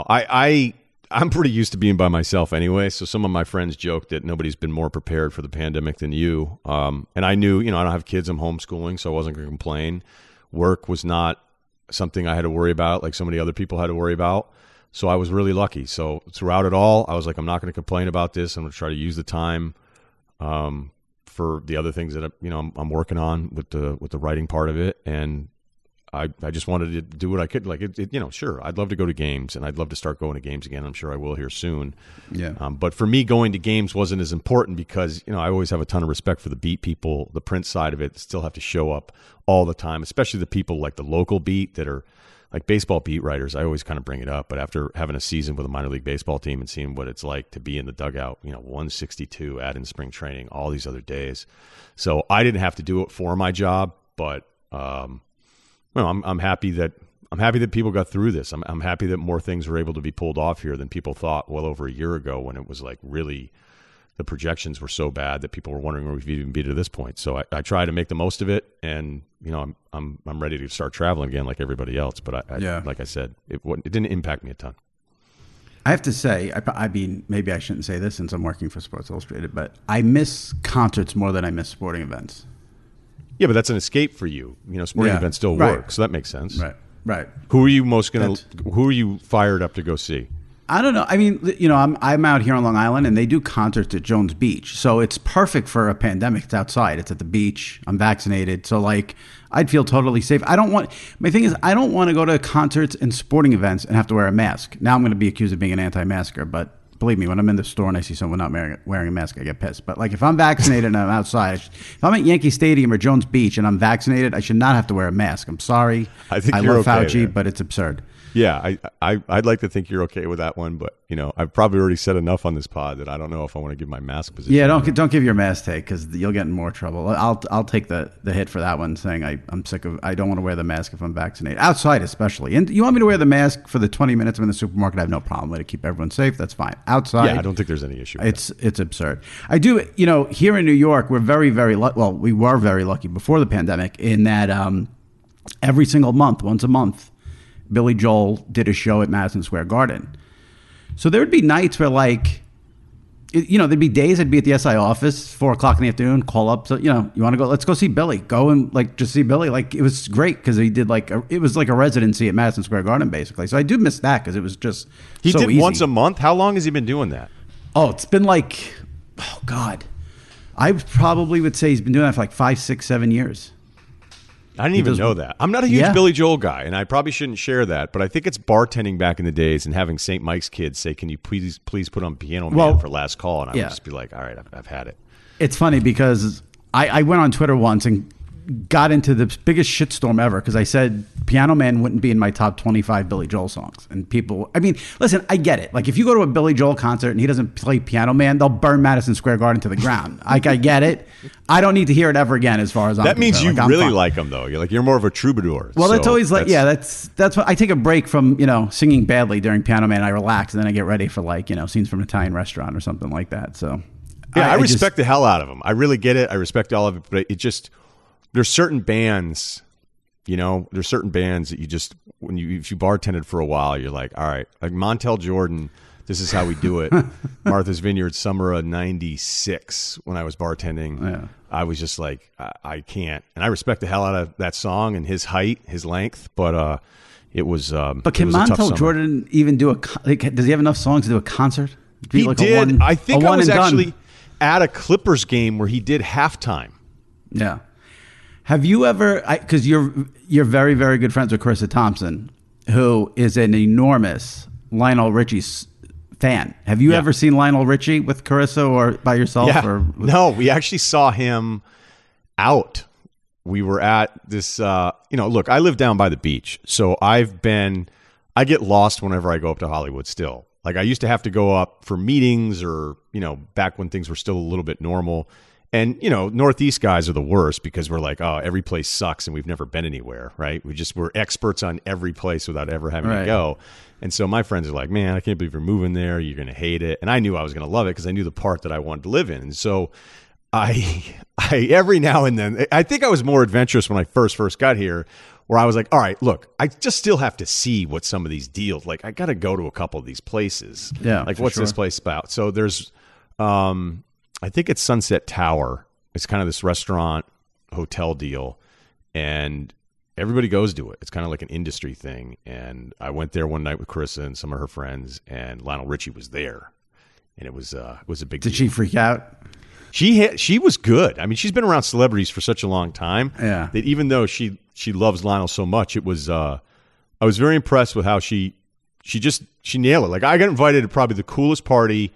I'm pretty used to being by myself anyway. So some of my friends joke that nobody's been more prepared for the pandemic than you. And I knew, I don't have kids. I'm homeschooling, so I wasn't going to complain. Work was not something I had to worry about like so many other people had to worry about. So I was really lucky. So throughout it all, I was like, I'm not going to complain about this. I'm going to try to use the time for the other things that I'm working on with the writing part of it. And I just wanted to do what I could. Like sure, I'd love to go to games, and I'd love to start going to games again. I'm sure I will here soon. Yeah. But for me, going to games wasn't as important because I always have a ton of respect for the beat people, the print side of it. Still have to show up all the time, especially the people like the local beat that are like baseball beat writers. I always kind of bring it up, but after having a season with a minor league baseball team and seeing what it's like to be in the dugout, 162, add in spring training, all these other days. So I didn't have to do it for my job, but I'm happy that people got through this. I'm happy that more things were able to be pulled off here than people thought well over a year ago, when it was like really the projections were so bad that people were wondering where we'd even be to this point. So I try to make the most of it, and I'm ready to start traveling again like everybody else. But like I said, it didn't impact me a ton. I have to say, I mean, maybe I shouldn't say this since I'm working for Sports Illustrated, but I miss concerts more than I miss sporting events. Yeah, but that's an escape for you. Sporting events still work, so that makes sense. Right. Who are you fired up to go see? I don't know. I mean, I'm out here on Long Island, and they do concerts at Jones Beach, so it's perfect for a pandemic. It's outside. It's at the beach. I'm vaccinated, so I'd feel totally safe. My thing is, I don't want to go to concerts and sporting events and have to wear a mask. Now I'm going to be accused of being an anti-masker, but believe me, when I'm in the store and I see someone not wearing a mask, I get pissed. But if I'm vaccinated and I'm outside, if I'm at Yankee Stadium or Jones Beach and I'm vaccinated, I should not have to wear a mask. I'm sorry. I think I love Fauci, but it's absurd. Yeah, I'd like to think you're okay with that one, but I've probably already said enough on this pod that I don't know if I want to give my mask position. Yeah, don't give your mask take, because you'll get in more trouble. I'll take the hit for that one, saying I'm sick of. I don't want to wear the mask if I'm vaccinated, outside especially. And you want me to wear the mask for the 20 minutes I'm in the supermarket? I have no problem with it. Keep everyone safe. That's fine. Outside, yeah, I don't think there's any issue. It's absurd. I do. Here in New York, we're very, very lucky. Well, we were very lucky before the pandemic in that every single month, once a month, Billy Joel did a show at Madison Square Garden. So there would be nights where there'd be days I'd be at the SI office, 4:00 in the afternoon, call up. So, you want to go, let's go see Billy. Go and just see Billy. It was great because he did it was like a residency at Madison Square Garden, basically. So I do miss that because it was just He so did easy. once a month? How long has he been doing that? Oh, it's been I probably would say he's been doing that for 5, 6, 7 years. I didn't even know that. I'm not a huge Billy Joel guy, and I probably shouldn't share that, but I think it's bartending back in the days and having St. Mike's kids say, can you please put on Piano Man for last call? And I would just be like, all right, I've had it. It's funny because I went on Twitter once and got into the biggest shitstorm ever because I said Piano Man wouldn't be in my top 25 Billy Joel songs. And people, listen, I get it. If you go to a Billy Joel concert and he doesn't play Piano Man, they'll burn Madison Square Garden to the ground. I get it. I don't need to hear it ever again as far as I'm concerned. That means you really like him, though. You're more of a troubadour. Well, that's always that's what I take a break from, singing badly during Piano Man. I relax and then I get ready for scenes from an Italian restaurant or something like that. So yeah, I respect the hell out of him. I really get it. I respect all of it, but it just, there's certain bands, there's certain bands that you just, if you bartended for a while, you're like, all right, like Montel Jordan, this is how we do it. Martha's Vineyard, summer of '96, when I was bartending, yeah. I was just like, I can't. And I respect the hell out of that song and his height, his length, but it was. But can Montel Jordan even do does he have enough songs to do a concert? He did. I think I was actually at a Clippers game where he did halftime. Yeah. Have you ever? Because you're very very good friends with Carissa Thompson, who is an enormous Lionel Richie fan. Have you ever seen Lionel Richie with Carissa or by yourself? Yeah. Or No, we actually saw him out. We were at this, look, I live down by the beach. So I get lost whenever I go up to Hollywood still. Like I used to have to go up for meetings or, back when things were still a little bit normal. And, Northeast guys are the worst because we're like, oh, every place sucks and we've never been anywhere, right? We're experts on every place without ever having to go. And so my friends are like, man, I can't believe you're moving there. You're going to hate it. And I knew I was going to love it because I knew the part that I wanted to live in. And so I every now and then, I think I was more adventurous when I first got here, where I was like, all right, look, I just still have to see what some of these deals, like I got to go to a couple of these places. Yeah. Like what's this place about? So there's, I think it's Sunset Tower. It's kind of this restaurant hotel deal and everybody goes to it. It's kind of like an industry thing. And I went there one night with Carissa and some of her friends and Lionel Richie was there. And it was a big deal. Did she freak out? She was good. I mean, she's been around celebrities for such a long time that even though she loves Lionel so much, it was I was very impressed with how she nailed it. Like I got invited to probably the coolest party.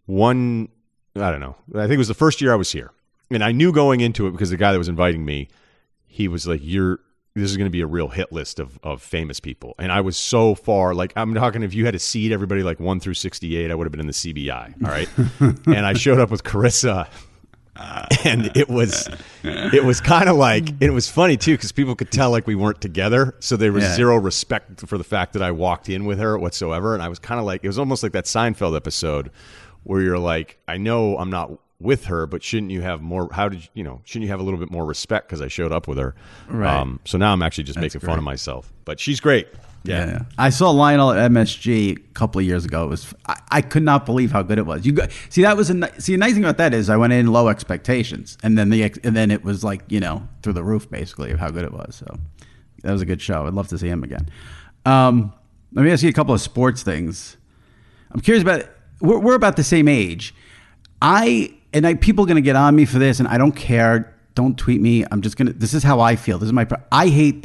I don't know. I think it was the first year I was here, and I knew going into it because the guy that was inviting me, he was like, this is going to be a real hit list of famous people. And I was so far, like I'm talking, if you had to seed everybody like 1 through 68, I would have been in the CBI. All right. And I showed up with Carissa and it was kind of like, it was funny too, because people could tell like we weren't together. So there was zero respect for the fact that I walked in with her whatsoever. And I was kind of like, it was almost like that Seinfeld episode where you're like, I know I'm not with her, but shouldn't you have more? Shouldn't you have a little bit more respect because I showed up with her? Right. So now I'm actually just making fun of myself, but she's great. Yeah. I saw Lionel at MSG a couple of years ago. It was I could not believe how good it was. The nice thing about that is I went in low expectations, and then it was like through the roof basically of how good it was. So that was a good show. I'd love to see him again. Let me ask you a couple of sports things. I'm curious about. We're about the same age. People are going to get on me for this, and I don't care. Don't tweet me. This is how I feel. This is I hate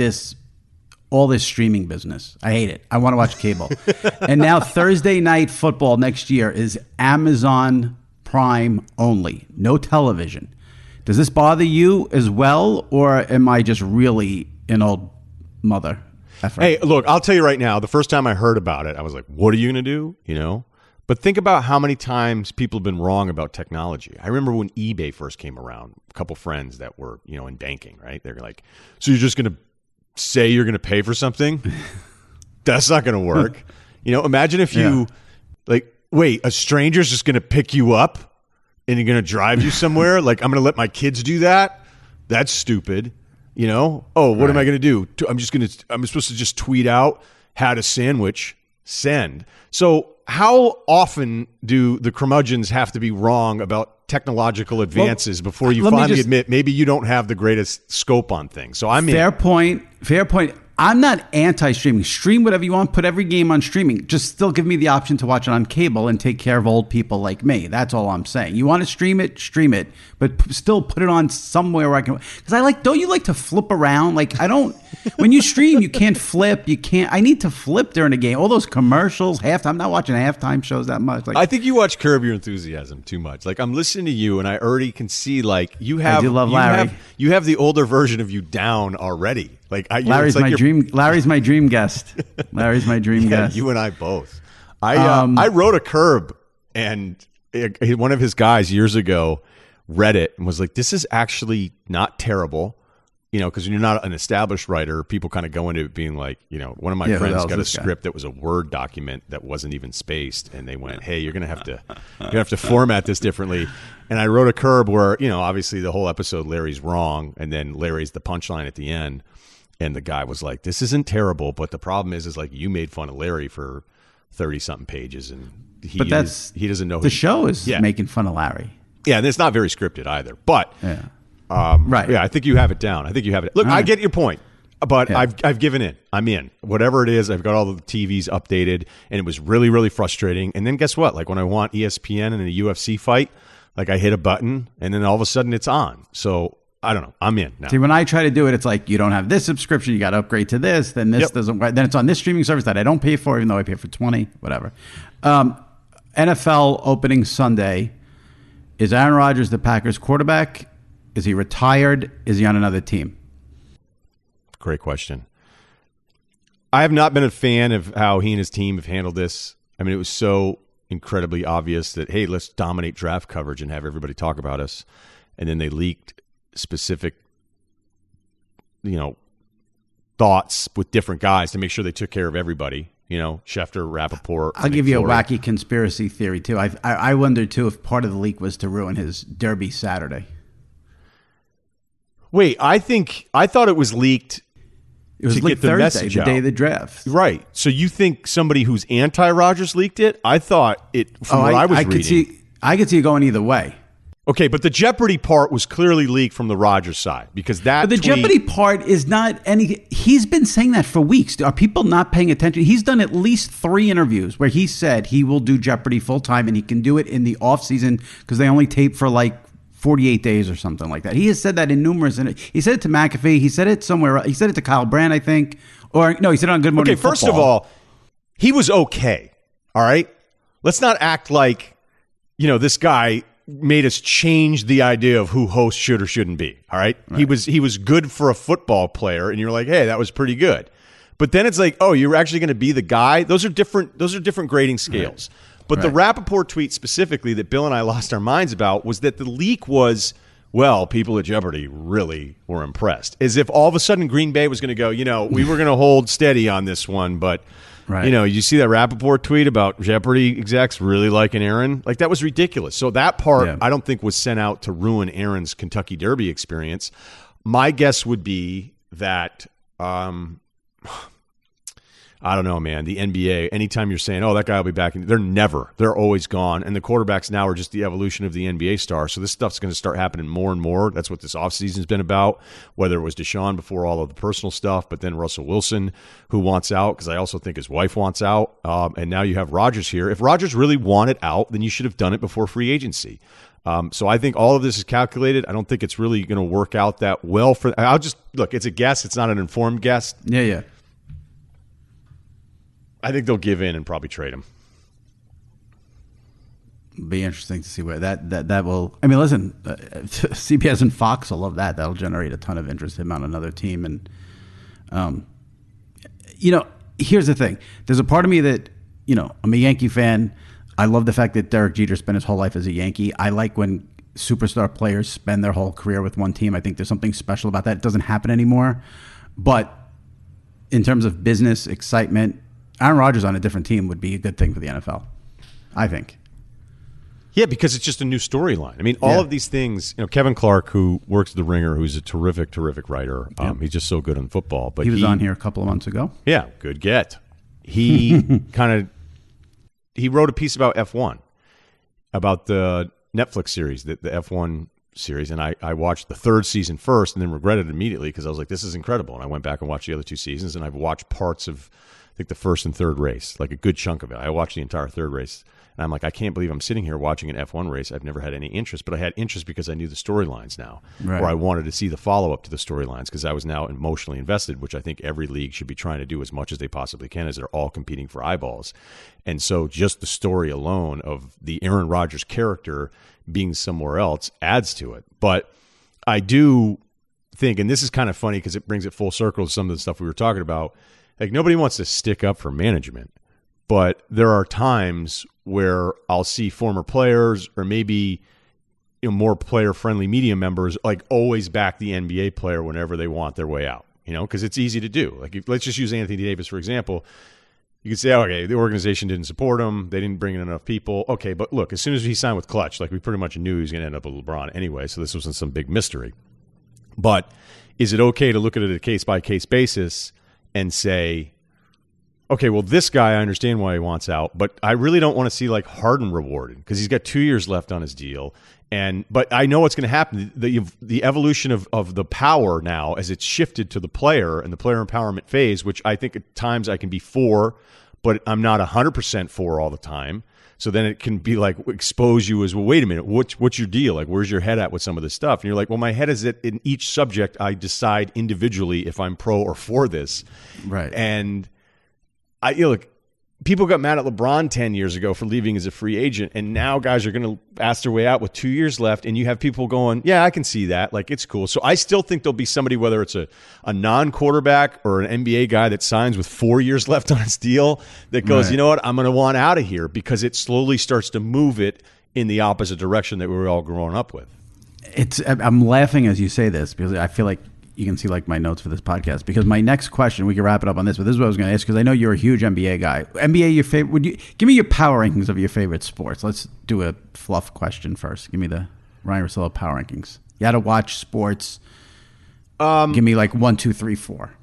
all this streaming business. I hate it. I want to watch cable. And now Thursday night football next year is Amazon Prime only. No television. Does this bother you as well, or am I just really an old mother effer? Hey, look, I'll tell you right now, the first time I heard about it, I was like, what are you going to do? But think about how many times people have been wrong about technology. I remember when eBay first came around, a couple friends that were, in banking, right? They're like, so you're just going to say you're going to pay for something? That's not going to work. Imagine if you wait, a stranger's just going to pick you up and you're going to drive you somewhere? Like, I'm going to let my kids do that? That's stupid. What am I going to do? I'm supposed to just tweet out, had a sandwich, send. So how often do the curmudgeons have to be wrong about technological advances before you finally admit maybe you don't have the greatest scope on things? So Fair point. I'm not anti-streaming. Stream whatever you want. Put every game on streaming. Just still give me the option to watch it on cable and take care of old people like me. That's all I'm saying. You want to stream it, but still put it on somewhere where I can. Because don't you like to flip around? Like I don't. When you stream, you can't flip. I need to flip during a game. All those commercials, halftime. I'm not watching halftime shows that much. I think you watch Curb Your Enthusiasm too much. Like I'm listening to you, and I already can see you have. I do love Larry. You have the older version of you down already. Larry's my dream. Larry's my dream guest. Larry's my dream guest. You and I both. I wrote a Curb, and one of his guys years ago read it and was like, "This is actually not terrible." Because when you're not an established writer, people kind of go into it being like, one of my friends got a script that was a Word document that wasn't even spaced, and they went, "Hey, you're gonna have to format this differently." And I wrote a Curb where, obviously the whole episode Larry's wrong, and then Larry's the punchline at the end. And the guy was like, "This isn't terrible, but the problem is like you made fun of Larry for 30-something pages, and he doesn't know the show is making fun of Larry." Yeah, and it's not very scripted either. But right, I think you have it down. I think you have it. Look, I get your point, but I've given in. I'm in. Whatever it is, I've got all the TVs updated, and it was really really frustrating. And then guess what? Like when I want ESPN and a UFC fight, like I hit a button, and then all of a sudden it's on. So I don't know. I'm in now. See, when I try to do it, it's like you don't have this subscription, you got to upgrade to this, then this doesn't work. Then it's on this streaming service that I don't pay for, even though I pay for 20, whatever. NFL opening Sunday. Is Aaron Rodgers the Packers quarterback? Is he retired? Is he on another team? Great question. I have not been a fan of how he and his team have handled this. I mean, it was so incredibly obvious that, hey, let's dominate draft coverage and have everybody talk about us. And then they leaked specific, thoughts with different guys to make sure they took care of everybody. Schefter, Rappaport. I'll give you a wacky conspiracy theory, too. I wonder, too, if part of the leak was to ruin his Derby Saturday. Wait, I thought it was leaked. It was leaked Thursday, the day of the draft. Right. So you think somebody who's anti-Rodgers leaked it? I thought it, from what I was reading. I could see it going either way. Okay, but the Jeopardy part was clearly leaked from the Rodgers side because that. But the Jeopardy part is not any. He's been saying that for weeks. Are people not paying attention? He's done at least 3 interviews where he said he will do Jeopardy full time and he can do it in the off season because they only tape for like 48 days or something like that. He has said that in numerous. He said it to McAfee. He said it somewhere. He said it to Kyle Brandt, I think. Or no, he said it on Good Morning Football. Okay, first of all, he was okay. All right, let's not act like this guy made us change the idea of who host should or shouldn't be. All right? He was good for a football player, and you're like, hey, that was pretty good. But then it's like, oh, you're actually going to be the guy. Those are different grading scales. Right. But the Rappaport tweet specifically that Bill and I lost our minds about was that the leak was, well, people at Jeopardy really were impressed. As if all of a sudden Green Bay was going to go, we were going to hold steady on this one, but you see that Rappaport tweet about Jeopardy execs really liking Aaron? Like, that was ridiculous. So that part, I don't think was sent out to ruin Aaron's Kentucky Derby experience. My guess would be that, I don't know, man, the NBA, anytime you're saying, oh, that guy will be back, they're always gone. And the quarterbacks now are just the evolution of the NBA star. So this stuff's going to start happening more and more. That's what this offseason's been about, whether it was Deshaun before all of the personal stuff, but then Russell Wilson, who wants out, because I also think his wife wants out. And now you have Rodgers here. If Rodgers really wanted out, then you should have done it before free agency. So I think all of this is calculated. I don't think it's really going to work out that well. Look, it's a guess. It's not an informed guess. Yeah. I think they'll give in and probably trade him. Be interesting to see where that will. I mean, listen, CBS and Fox will love that. That'll generate a ton of interest in him on another team. And, here's the thing. There's a part of me that, I'm a Yankee fan. I love the fact that Derek Jeter spent his whole life as a Yankee. I like when superstar players spend their whole career with one team. I think there's something special about that. It doesn't happen anymore. But in terms of business, excitement, Aaron Rodgers on a different team would be a good thing for the NFL, I think. Yeah, because it's just a new storyline. I mean, all of these things, Kevin Clark, who works at The Ringer, who's a terrific, terrific writer. He's just so good on football. But he was on here a couple of months ago. Yeah, good get. He he wrote a piece about F1, about the Netflix series, the F1 series, and I watched the 3rd season first and then regretted it immediately because I was like, this is incredible. And I went back and watched the other 2 seasons, and I've watched parts of, I think, the 1st and 3rd race, like a good chunk of it. I watched the entire 3rd race, and I'm like, I can't believe I'm sitting here watching an F1 race. I've never had any interest, but I had interest because I knew the storylines now, or I wanted to see the follow-up to the storylines because I was now emotionally invested, which I think every league should be trying to do as much as they possibly can as they're all competing for eyeballs. And so just the story alone of the Aaron Rodgers character being somewhere else adds to it. But I do think, and this is kind of funny because it brings it full circle to some of the stuff we were talking about, like, nobody wants to stick up for management, but there are times where I'll see former players or maybe more player-friendly media members like always back the NBA player whenever they want their way out, because it's easy to do. Like, let's just use Anthony Davis, for example. You could say, okay, the organization didn't support him. They didn't bring in enough people. Okay, but look, as soon as he signed with Clutch, like, we pretty much knew he was going to end up with LeBron anyway, so this wasn't some big mystery. But is it okay to look at it at a case-by-case basis and say, okay, well, this guy, I understand why he wants out, but I really don't want to see like Harden rewarded because he's got 2 years left on his deal. But I know what's going to happen. The evolution of the power now as it's shifted to the player and the player empowerment phase, which I think at times I can be for, but I'm not 100% for all the time. So then it can be like expose you as, well, wait a minute, what's your deal? Like, where's your head at with some of this stuff? And you're like, well, my head is that in each subject, I decide individually if I'm pro or for this. Right. And look, people got mad at LeBron 10 years ago for leaving as a free agent, and now guys are going to ask their way out with 2 years left, and you have people going, yeah, I can see that. Like, it's cool. So I still think there'll be somebody, whether it's a non-quarterback or an NBA guy that signs with 4 years left on his deal, that goes, you know what, I'm going to want out of here, because it slowly starts to move it in the opposite direction that we were all growing up with. I'm laughing as you say this, because I feel like you can see like my notes for this podcast, because my next question, we can wrap it up on this, but this is what I was going to ask, because I know you're a huge NBA guy. NBA, your favorite? Would you give me your power rankings of your favorite sports? Let's do a fluff question first. Give me the Ryen Russillo power rankings. You had to watch sports. Give me like 1, 2, 3, 4.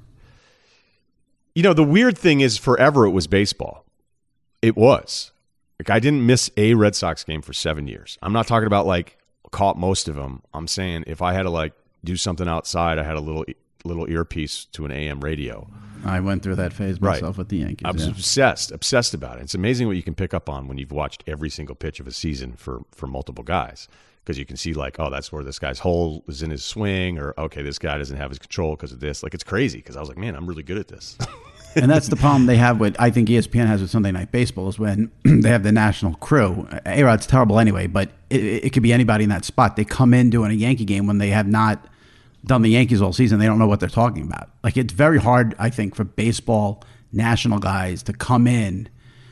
You know, the weird thing is, forever it was baseball. It was. Like, I didn't miss a Red Sox game for 7 years. I'm not talking about like caught most of them. I'm saying if I had to like do something outside, I had a little earpiece to an AM radio. I went through that phase myself with the Yankees. I was obsessed about it. It's amazing what you can pick up on when you've watched every single pitch of a season for multiple guys, because you can see like, oh, that's where this guy's hole is in his swing, or okay, this guy doesn't have his control because of this. Like, it's crazy, because I was like, man, I'm really good at this. And that's the problem they have with, I think ESPN has with Sunday Night Baseball, is when they have the national crew. A-Rod's terrible anyway, but it could be anybody in that spot. They come in doing a Yankee game when they have not done the Yankees all season. They don't know what they're talking about. Like, it's very hard, I think, for baseball national guys to come in.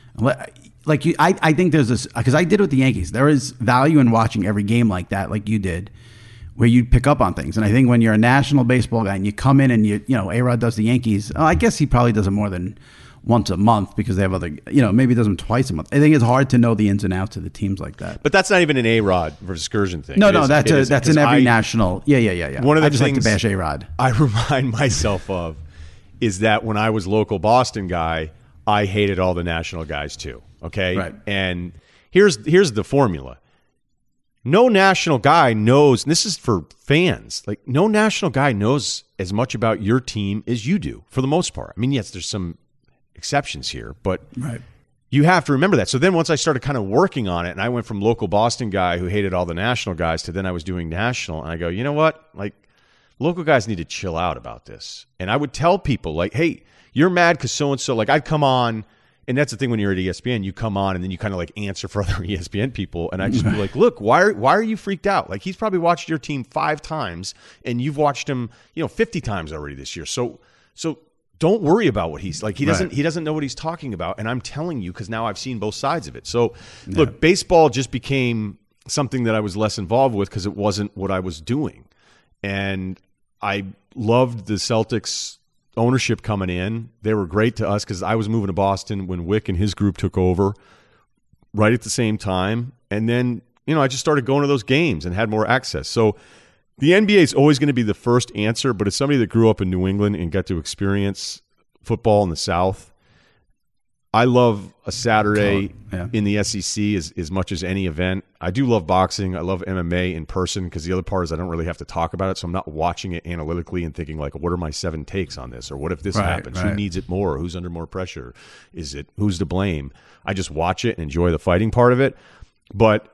Like, I think there's this, because I did with the Yankees. There is value in watching every game like that, like you did, where you pick up on things. And I think when you're a national baseball guy and you come in and you know, A-Rod does the Yankees, I guess he probably does it more than once a month, because they have other, maybe he does them twice a month. I think it's hard to know the ins and outs of the teams like that. But that's not even an A-Rod versus Excursion thing. No, that's in every national. Yeah. One of the I just things like to bash A-Rod. I remind myself of is that when I was local Boston guy, I hated all the national guys too. Okay. Right. And here's the formula. No national guy knows, and this is for fans, like, no national guy knows as much about your team as you do, for the most part. I mean, yes, there's some exceptions here, but you have to remember that. So then once I started kind of working on it, and I went from local Boston guy who hated all the national guys to then I was doing national, and I go, you know what? Like, local guys need to chill out about this. And I would tell people, like, hey, you're mad because so-and-so, like, I'd come on, and that's the thing when you're at ESPN, you come on and then you kind of like answer for other ESPN people. And I just be like, look, why are you freaked out? Like, he's probably watched your team 5 times and you've watched him, 50 times already this year. So don't worry about what he's like. He doesn't know what he's talking about. And I'm telling you, because now I've seen both sides of it. So look, baseball just became something that I was less involved with because it wasn't what I was doing. And I loved the Celtics ownership coming in. They were great to us because I was moving to Boston when Wick and his group took over right at the same time. And then, I just started going to those games and had more access. So the NBA is always going to be the first answer, but as somebody that grew up in New England and got to experience football in the South, I love a Saturday in the SEC as much as any event. I do love boxing. I love MMA in person because the other part is I don't really have to talk about it, so I'm not watching it analytically and thinking, like, what are my 7 takes on this? Or what if this happens? Who needs it more? Who's under more pressure? Who's to blame? I just watch it and enjoy the fighting part of it. But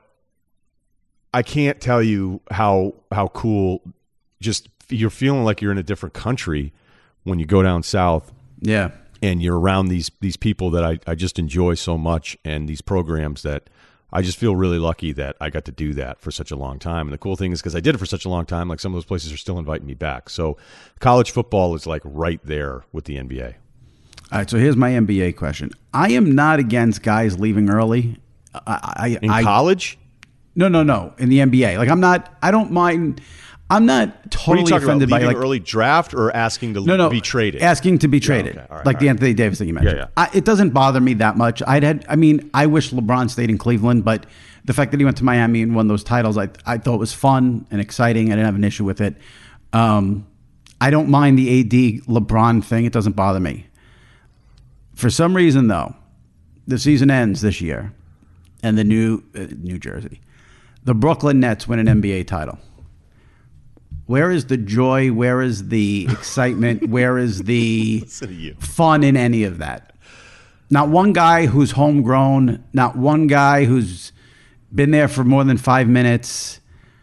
I can't tell you how cool just you're feeling like you're in a different country when you go down south. Yeah. And you're around these people that I just enjoy so much, and these programs that I just feel really lucky that I got to do that for such a long time. And the cool thing is because I did it for such a long time, like some of those places are still inviting me back. So college football is like right there with the NBA. All right, so here's my NBA question. I am not against guys leaving early. In college? No. In the NBA. Like, I don't mind. I'm not totally offended by like early draft or asking to be traded. Asking to be traded, okay. All right, like the Anthony Davis thing you mentioned. Yeah. It doesn't bother me that much. I wish LeBron stayed in Cleveland, but the fact that he went to Miami and won those titles, I thought was fun and exciting. I didn't have an issue with it. I don't mind the AD LeBron thing. It doesn't bother me. For some reason, though, the season ends this year, and the New Jersey, the Brooklyn Nets win an NBA title. Where is the joy? Where is the excitement? Where is the fun in any of that? Not one guy who's homegrown. Not one guy who's been there for more than 5 minutes.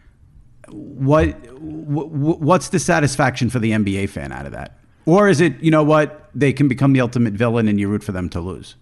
What's the satisfaction for the NBA fan out of that? Or is it, you know what, they can become the ultimate villain and you root for them to lose?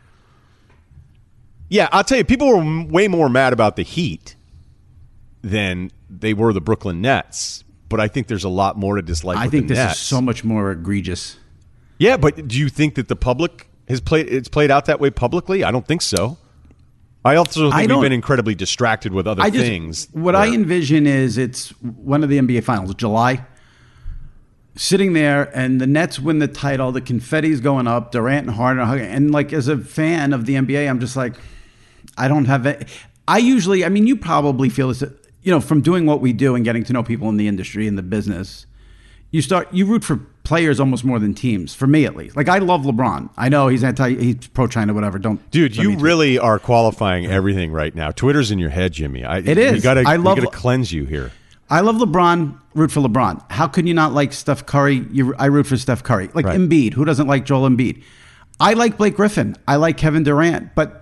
Yeah, I'll tell you, people were way more mad about the Heat than they were the Brooklyn Nets. But I think there's a lot more to dislike with the Nets. I think this is so much more egregious. Yeah, but do you think that the public it's played out that way publicly? I don't think so. I also think we've been incredibly distracted with other things. What I envision is it's one of the NBA Finals, July, sitting there, and the Nets win the title. The confetti's going up. Durant and Harden are hugging. And like as a fan of the NBA, I'm just like, I don't have it. You probably feel this, from doing what we do and getting to know people in the industry and the business. You root for players almost more than teams, for me at least. Like, I love LeBron. I know he's pro-China, whatever. Dude, you really are qualifying everything right now. Twitter's in your head, Jimmy. It is. We got to cleanse you here. I love LeBron, root for LeBron. How can you not like Steph Curry? I root for Steph Curry. Like right. Embiid, who doesn't like Joel Embiid? I like Blake Griffin. I like Kevin Durant. But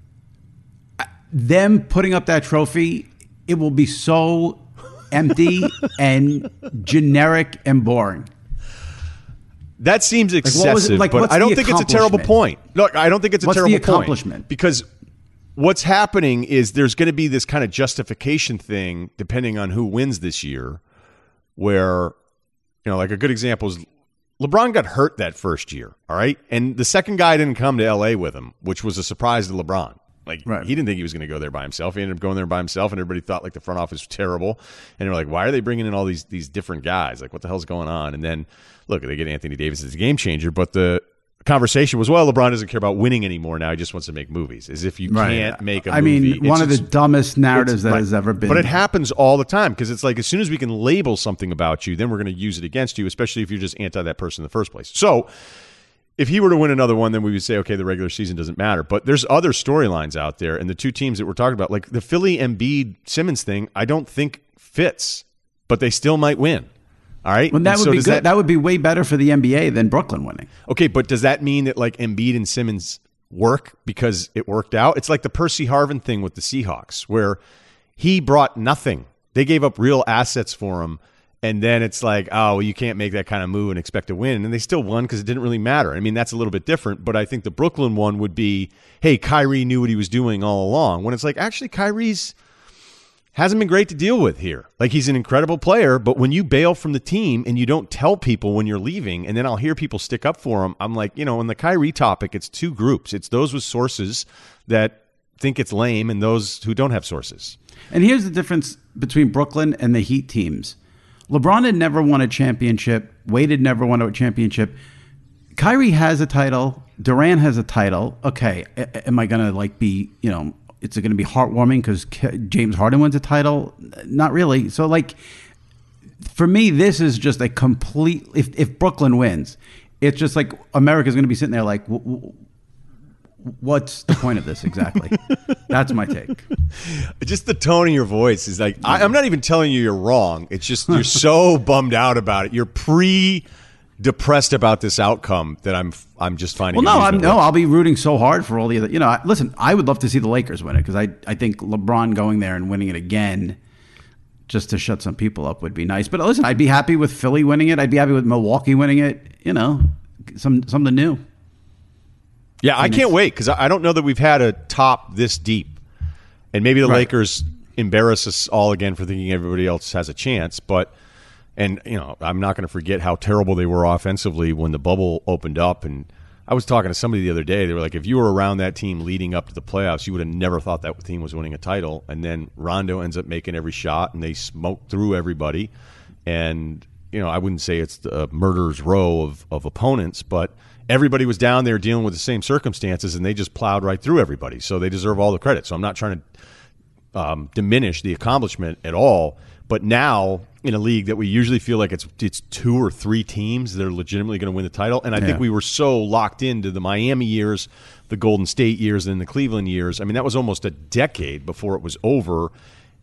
them putting up that trophy, it will be so empty and generic and boring. That seems excessive, but I don't think it's a terrible point. Look, I don't think it's a terrible point. What's the accomplishment? Because what's happening is there's going to be this kind of justification thing, depending on who wins this year, where, like a good example is LeBron got hurt that first year, all right? And the second guy didn't come to L.A. with him, which was a surprise to LeBron. Like, right. He didn't think he was going to go there by himself. He ended up going there by himself, and everybody thought, like, the front office was terrible. And they're like, why are they bringing in all these different guys? Like, what the hell's going on? And then, look, they get Anthony Davis as a game changer, but the conversation was, well, LeBron doesn't care about winning anymore now. He just wants to make movies. As if you can't make a movie. One of the dumbest narratives that has ever been. But it happens all the time, because it's like, as soon as we can label something about you, then we're going to use it against you, especially if you're just anti that person in the first place. So if he were to win another one, then we would say, okay, the regular season doesn't matter. But there's other storylines out there, and the two teams that we're talking about, like the Philly Embiid-Simmons thing, I don't think fits, but they still might win. All right? Well, that would be good. That would be way better for the NBA than Brooklyn winning. Okay, but does that mean that like Embiid and Simmons work because it worked out? It's like the Percy Harvin thing with the Seahawks, where he brought nothing. They gave up real assets for him. And then it's like, oh, well, you can't make that kind of move and expect to win. And they still won because it didn't really matter. I mean, that's a little bit different. But I think the Brooklyn one would be, hey, Kyrie knew what he was doing all along. When it's like, actually, Kyrie's hasn't been great to deal with here. Like, he's an incredible player. But when you bail from the team and you don't tell people when you're leaving, and then I'll hear people stick up for him, I'm like, on the Kyrie topic, it's two groups. It's those with sources that think it's lame and those who don't have sources. And here's the difference between Brooklyn and the Heat teams. LeBron had never won a championship. Wade had never won a championship. Kyrie has a title. Durant has a title. Okay, am I going to be, it's going to be heartwarming because James Harden wins a title? Not really. So for me, this is just a complete, if Brooklyn wins, it's just like America's going to be sitting there like, what's the point of this exactly? That's my take. Just the tone of your voice is like, I'm not even telling you're wrong. It's just you're so bummed out about it. You're depressed about this outcome that I'm just finding. Well, I'll be rooting so hard for all the other. Listen, I would love to see the Lakers win it because I think LeBron going there and winning it again, just to shut some people up, would be nice. But listen, I'd be happy with Philly winning it. I'd be happy with Milwaukee winning it. Something new. Yeah, I can't wait because I don't know that we've had a top this deep. And maybe the Lakers embarrass us all again for thinking everybody else has a chance. I'm not going to forget how terrible they were offensively when the bubble opened up. And I was talking to somebody the other day. They were like, if you were around that team leading up to the playoffs, you would have never thought that team was winning a title. And then Rondo ends up making every shot, and they smoked through everybody. And, I wouldn't say it's a murderer's row of opponents, but everybody was down there dealing with the same circumstances, and they just plowed right through everybody. So they deserve all the credit. So I'm not trying to diminish the accomplishment at all. But now, in a league that we usually feel like it's two or three teams that are legitimately going to win the title, and I think we were so locked into the Miami years, the Golden State years, and the Cleveland years. I mean, that was almost a decade before it was over.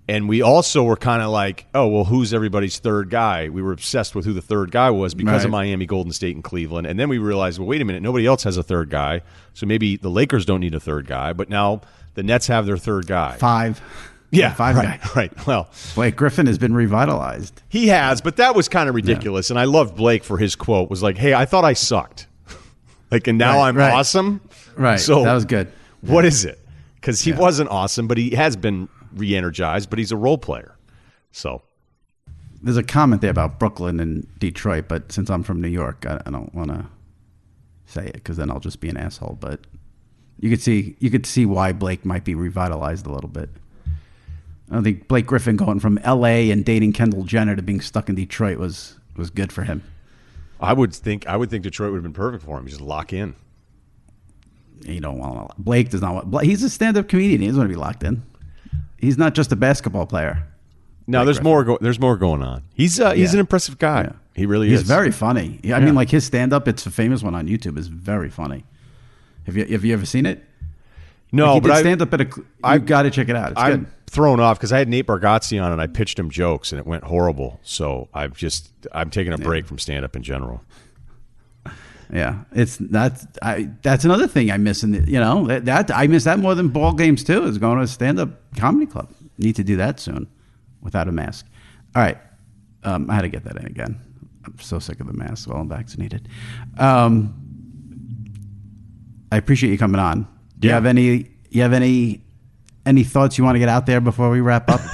And we also were kind of like, oh, well, who's everybody's third guy? We were obsessed with who the third guy was because of Miami, Golden State, and Cleveland. And then we realized, well, wait a minute, nobody else has a third guy. So maybe the Lakers don't need a third guy. But now the Nets have their third guy. Five. Yeah, five right, guys. Right. Well, Blake Griffin has been revitalized. He has, but that was kind of ridiculous. And I loved Blake for his quote was like, hey, I thought I sucked. And now I'm awesome. Right. So that was good. What is it? Because he wasn't awesome, but he has been re-energized, but he's a role player. So there's a comment there about Brooklyn and Detroit, but since I'm from New York, I don't want to say it because then I'll just be an asshole. But you could see why Blake might be revitalized a little bit. I don't think Blake Griffin going from L.A. and dating Kendall Jenner to being stuck in Detroit was good for him. I would think Detroit would have been perfect for him. Just lock in. You don't want to. Blake does not want. He's a stand-up comedian. He doesn't want to be locked in. He's not just a basketball player. No, there's more. There's more going on. He's an impressive guy. Yeah. He really is. He's very funny. I mean, like his stand-up. It's a famous one on YouTube. Is very funny. Have you ever seen it? No, like but I stand up at a. You've got to check it out. It's I'm good. thrown off because I had Nate Bargatze on and I pitched him jokes and it went horrible. So I'm taking a break from stand up in general. Yeah, that's another thing I miss that I miss that more than ball games too. Is going to a stand up comedy club. Need to do that soon, without a mask. All right, I had to get that in again. I'm so sick of the mask while I'm vaccinated. I appreciate you coming on. Do you have any thoughts you want to get out there before we wrap up?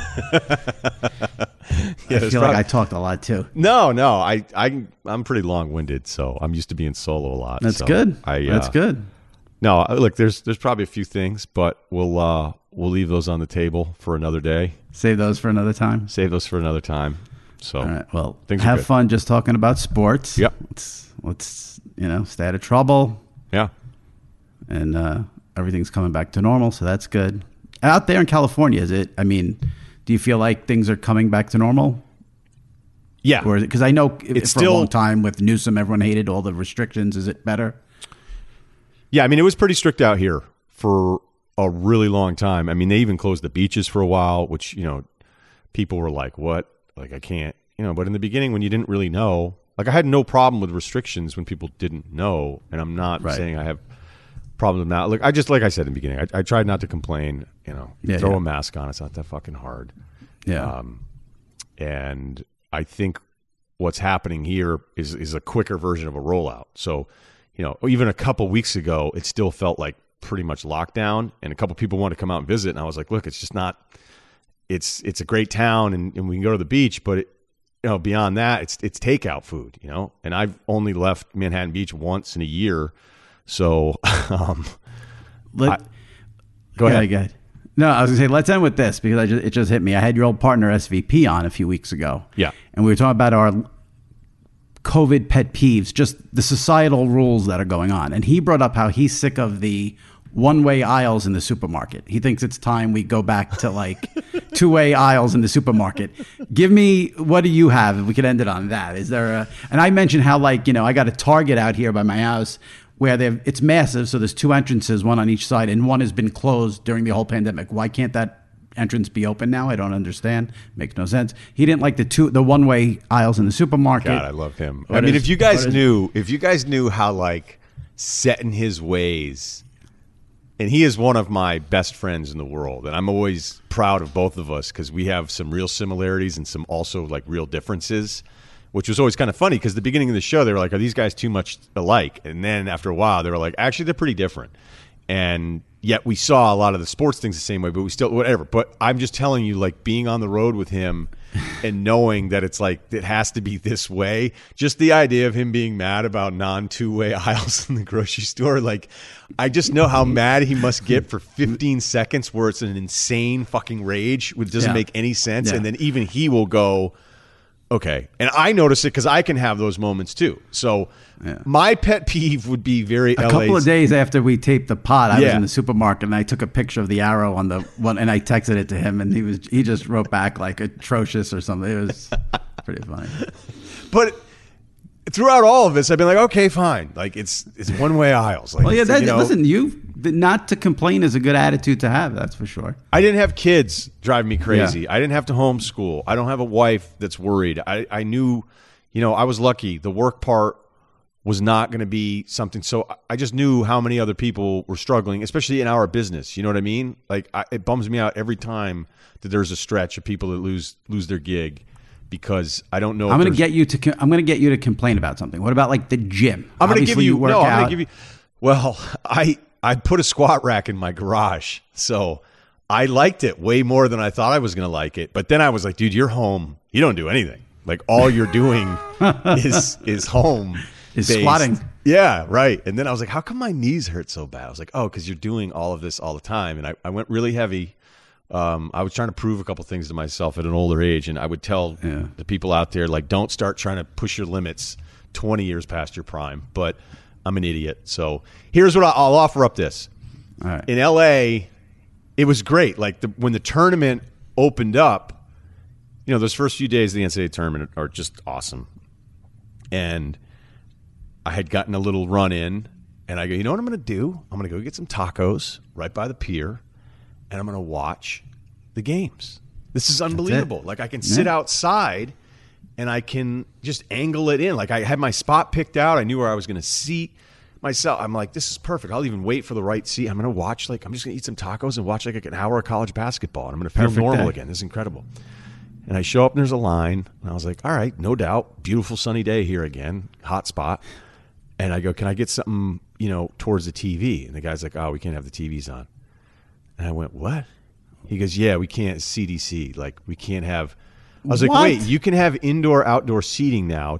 I feel like I talked a lot too. No, I'm pretty long-winded, so I'm used to being solo a lot. That's good. That's good. No, look, there's probably a few things, but we'll leave those on the table for another day. Save those for another time. So, all right. Well, have fun just talking about sports. Yep. Let's stay out of trouble. Yeah. And everything's coming back to normal, so that's good. Out there in California, is it? I mean, do you feel like things are coming back to normal? Yeah. Or because I know it's for still a long time with Newsom, everyone hated all the restrictions. Is it better? Yeah, I mean, it was pretty strict out here for a really long time. I mean, they even closed the beaches for a while, which, people were like, what? Like, I can't, but in the beginning when you didn't really know, like I had no problem with restrictions when people didn't know. And I'm not saying I have problems now. Look, like I said in the beginning, I tried not to complain, throw a mask on. It's not that fucking hard. Yeah. And I think what's happening here is a quicker version of a rollout. So, even a couple weeks ago, it still felt like pretty much lockdown, and a couple people wanted to come out and visit. And I was like, look, it's just not, it's a great town and we can go to the beach, but beyond that, it's takeout food, and I've only left Manhattan Beach once in a year. So, go ahead. Go. No, I was gonna say let's end with this because it just hit me. I had your old partner SVP on a few weeks ago. Yeah, and we were talking about our COVID pet peeves, just the societal rules that are going on. And he brought up how he's sick of the one-way aisles in the supermarket. He thinks it's time we go back to like two-way aisles in the supermarket. Give me, what do you have? If we could end it on that. Is there and I mentioned how I got a Target out here by my house where it's massive. So there's two entrances, one on each side, and one has been closed during the whole pandemic. Why can't that entrance be open now? I don't understand. Makes no sense. He didn't like the one-way aisles in the supermarket. God, I love him. If you guys knew how set in his ways. And he is one of my best friends in the world. And I'm always proud of both of us because we have some real similarities and some also real differences, which was always kind of funny because the beginning of the show, they were like, are these guys too much alike? And then after a while, they were like, actually, they're pretty different. And yet we saw a lot of the sports things the same way, but we still, whatever. But I'm just telling you, being on the road with him and knowing that it's it has to be this way, just the idea of him being mad about non-two-way aisles in the grocery store, I just know how mad he must get for 15 seconds where it's an insane fucking rage, which doesn't make any sense. Yeah. And then even he will go, okay. And I notice it because I can have those moments too. So my pet peeve would be a couple of days after we taped the pod, I was in the supermarket and I took a picture of the arrow on the one and I texted it to him and he just wrote back atrocious or something. It was pretty funny. But throughout all of this, I've been like, okay, fine. It's one-way aisles. Listen, you've not to complain is a good attitude to have. That's for sure. I didn't have kids drive me crazy. I didn't have to homeschool. I don't have a wife that's worried. I knew, I was lucky. The work part was not going to be something. So I just knew how many other people were struggling, especially in our business. You know what I mean? Like it bums me out every time that there's a stretch of people that lose their gig because I don't know. I'm going to get you to complain about something. What about like the gym? I'm going to give you. No, I'm going to give you. Well, I put a squat rack in my garage, so I liked it way more than I thought I was going to like it. But then I was like, dude, you're home. You don't do anything. Like all you're doing is home. Is squatting. Yeah, right. And then I was like, how come my knees hurt so bad? I was like, oh, because you're doing all of this all the time. And I went really heavy. I was trying to prove a couple things to myself at an older age. And I would tell the people out there, like, don't start trying to push your limits 20 years past your prime. But I'm an idiot. So here's what I'll offer up this. All right. In LA, it was great. Like when the tournament opened up, those first few days of the NCAA tournament are just awesome. And I had gotten a little run in, and I go, you know what I'm going to do? I'm going to go get some tacos right by the pier, and I'm going to watch the games. This is unbelievable. Like I can sit outside, and I can just angle it in. Like I had my spot picked out. I knew where I was going to seat myself. I'm like, this is perfect. I'll even wait for the right seat. I'm going to watch, I'm just going to eat some tacos and watch like an hour of college basketball, and I'm going to feel normal again. This is incredible. And I show up, and there's a line, and I was like, all right, no doubt. Beautiful sunny day here again. Hot spot. And I go, can I get something, towards the TV? And the guy's like, oh, we can't have the TVs on. And I went, what? He goes, yeah, we can't, CDC. Like, we can't have. I was like, wait, you can have indoor, outdoor seating now,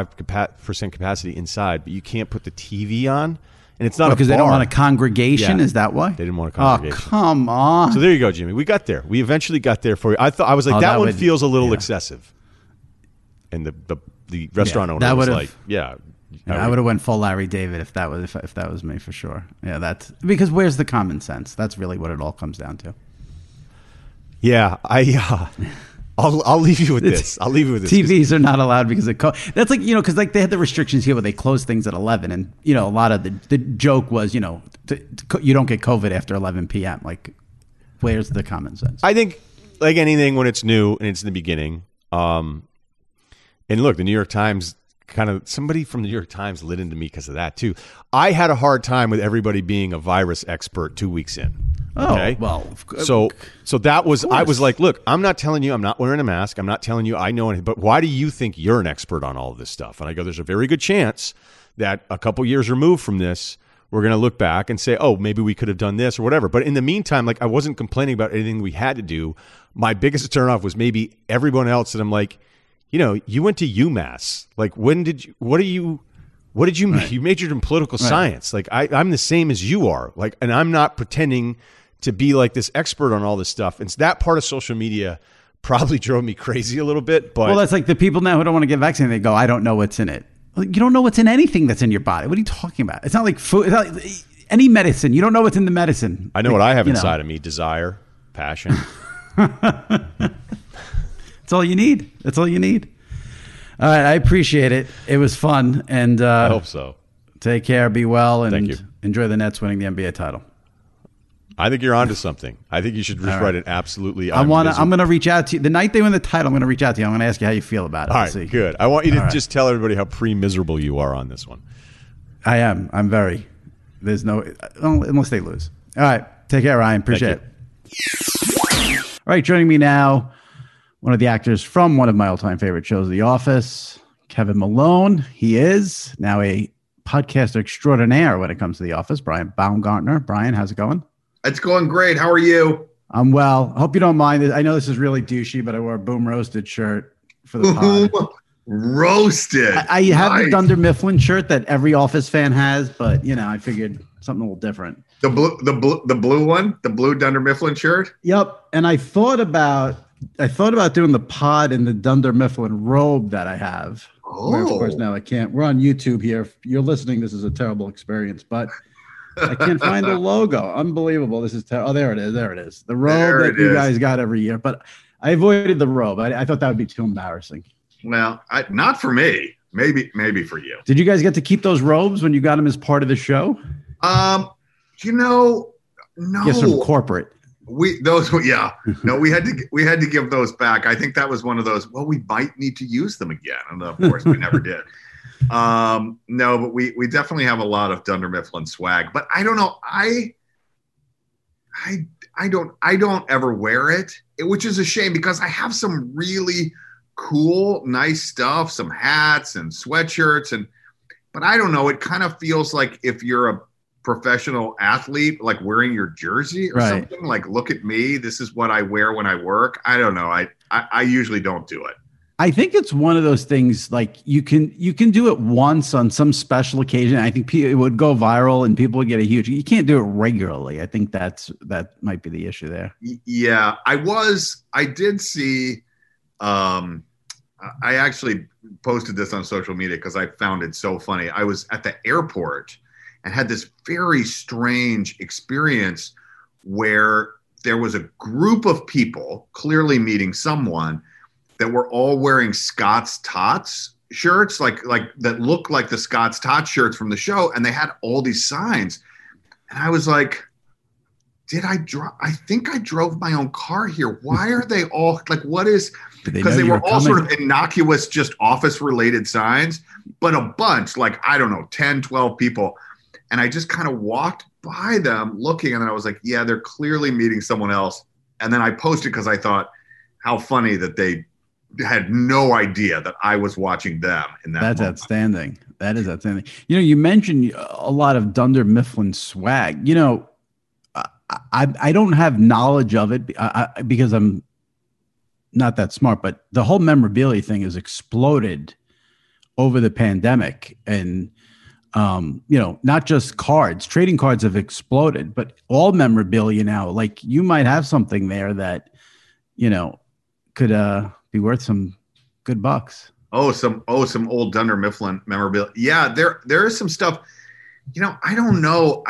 25% capacity inside, but you can't put the TV on? And it's not because they don't want a congregation? Yeah. Is that why? They didn't want a congregation. Oh, come on. So there you go, Jimmy. We got there. We eventually got there for you. I was like, that one feels a little excessive. And the restaurant owner was like, yeah. I would have went full Larry David if that was me for sure. Yeah, that's because where's the common sense? That's really what it all comes down to. Yeah, I'll leave you with this. I'll leave you with this. TVs are not allowed because of COVID. That's because they had the restrictions here where they close things at 11, and a lot of the joke was you don't get COVID after 11 p.m. Like, where's the common sense? I think like anything when it's new and it's in the beginning. And look, the New York Times. Somebody from the New York Times lit into me because of that too. I had a hard time with everybody being a virus expert 2 weeks in. Okay? Oh, well. So that was, I was like, look, I'm not telling you I'm not wearing a mask. I'm not telling you I know anything, but why do you think you're an expert on all of this stuff? And I go, there's a very good chance that a couple years removed from this, we're going to look back and say, oh, maybe we could have done this or whatever. But in the meantime, I wasn't complaining about anything we had to do. My biggest turnoff was maybe everyone else that I'm like, you went to UMass. Like, what did you right. You majored in political science. Like I'm the same as you are. Like, and I'm not pretending to be like this expert on all this stuff. And that part of social media probably drove me crazy a little bit. But that's like the people now who don't want to get vaccinated. They go, I don't know what's in it. You don't know what's in anything that's in your body. What are you talking about? It's not like food. It's not like any medicine. You don't know what's in the medicine. I know what I have inside of me: desire, passion. That's all you need. That's all you need. All right. I appreciate it. It was fun. And I hope so. Take care. Be well. And Thank you. Enjoy the Nets winning the NBA title. I think you're onto something. I think you should just write an absolutely. I'm going to reach out to you. The night they win the title, I'm going to reach out to you. I'm going to ask you how you feel about it. All right. Good. I want you to just tell everybody how pre-miserable you are on this one. I am. I'm very. There's no. Unless they lose. All right. Take care, Ryan. Appreciate it. All right. Joining me now. One of the actors from one of my all-time favorite shows, The Office, Kevin Malone. He is now a podcaster extraordinaire when it comes to The Office. Brian Baumgartner. Brian, how's it going? It's going great. How are you? I'm well. I hope you don't mind. I know this is really douchey, but I wore a Boom Roasted shirt for the pod. Roasted. I have the Dunder Mifflin shirt that every Office fan has, but I figured something a little different. The blue one, the blue Dunder Mifflin shirt. Yep. And I thought about doing the pod in the Dunder Mifflin robe that I have. Oh. Where, of course, now I can't. We're on YouTube here. If you're listening, this is a terrible experience, but I can't find the logo. Unbelievable. This is terrible. Oh, there it is. There it is. The robe that you guys got every year. But I avoided the robe. I thought that would be too embarrassing. Well, not for me. Maybe for you. Did you guys get to keep those robes when you got them as part of the show? You know, Get some no. corporate. We had to give those back. I think that was one of those. Well, we might need to use them again, and of course, we never did. No, but we definitely have a lot of Dunder Mifflin swag. But I don't know. I don't ever wear it, which is a shame because I have some really cool, nice stuff, some hats and sweatshirts, but I don't know. It kind of feels like if you're a professional athlete, like wearing your jersey or something. Like, look at me. This is what I wear when I work. I don't know. I usually don't do it. I think it's one of those things like you can do it once on some special occasion. I think it would go viral and people would get you can't do it regularly. I think that might be the issue there. Yeah, I did see, I actually posted this on social media because I found it so funny. I was at the airport and had this very strange experience where there was a group of people clearly meeting someone that were all wearing Scott's Tots shirts, like that looked like the Scott's Tots shirts from the show. And they had all these signs. And I was like, I think I drove my own car here. Why are they all like, what is, because they were all sort of innocuous, just office related signs, but a bunch, like, I don't know, 10, 12 people. And I just kind of walked by them looking, and then I was like, yeah, they're clearly meeting someone else. And then I posted because I thought how funny that they had no idea that I was watching them in that That's moment. outstanding. That is outstanding. You mentioned a lot of Dunder Mifflin swag. I don't have knowledge of it because I'm not that smart, but the whole memorabilia thing has exploded over the pandemic. And not just cards, trading cards have exploded, but all memorabilia now, like you might have something there that, could be worth some good bucks. Some old Dunder Mifflin memorabilia. Yeah, there is some stuff, I don't know.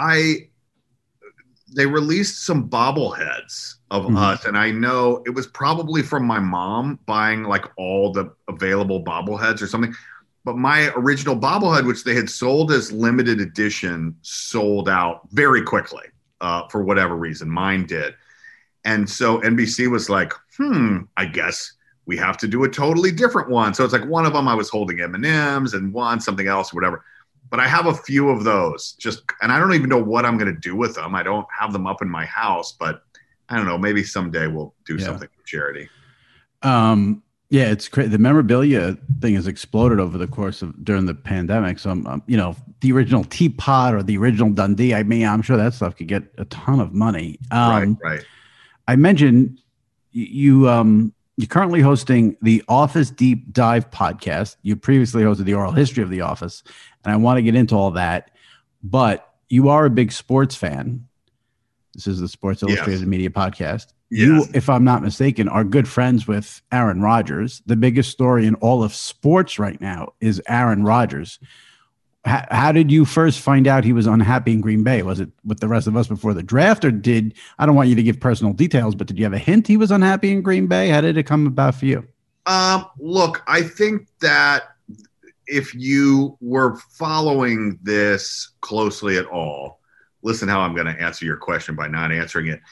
They released some bobbleheads of us, and I know it was probably from my mom buying like all the available bobbleheads or something. But my original bobblehead, which they had sold as limited edition, sold out very quickly for whatever reason. Mine did. And so NBC was like, I guess we have to do a totally different one. So it's like one of them I was holding M&Ms and one something else or whatever. But I have a few of those and I don't even know what I'm going to do with them. I don't have them up in my house, but I don't know. Maybe someday we'll do something for charity. Yeah, it's crazy. The memorabilia thing has exploded over the course of during the pandemic. So, the original Teapot or the original Dundee, I mean, I'm sure that stuff could get a ton of money. Right. I mentioned you're currently hosting the Office Deep Dive podcast. You previously hosted the oral history of The Office, and I want to get into all that. But you are a big sports fan. This is the Sports Illustrated Media podcast. Yes. You, if I'm not mistaken, are good friends with Aaron Rodgers. The biggest story in all of sports right now is Aaron Rodgers. How did you first find out he was unhappy in Green Bay? Was it with the rest of us before the draft, or I don't want you to give personal details, but did you have a hint he was unhappy in Green Bay? How did it come about for you? Look, I think that if you were following this closely at all, listen how I'm going to answer your question by not answering it.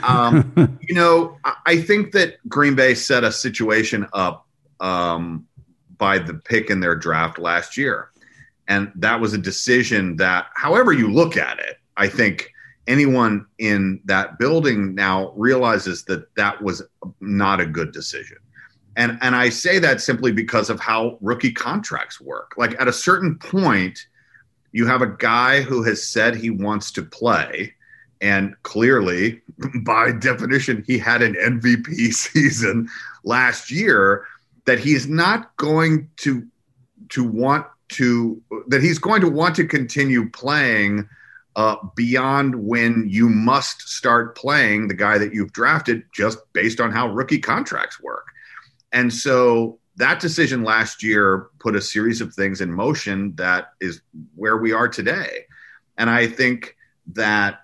I think that Green Bay set a situation up by the pick in their draft last year. And that was a decision that, however you look at it, I think anyone in that building now realizes that was not a good decision. And I say that simply because of how rookie contracts work. Like at a certain point, you have a guy who has said he wants to play, and clearly, by definition, he had an MVP season last year, that he's not going to want to continue playing beyond when you must start playing the guy that you've drafted, just based on how rookie contracts work. And so that decision last year put a series of things in motion that is where we are today. And I think that,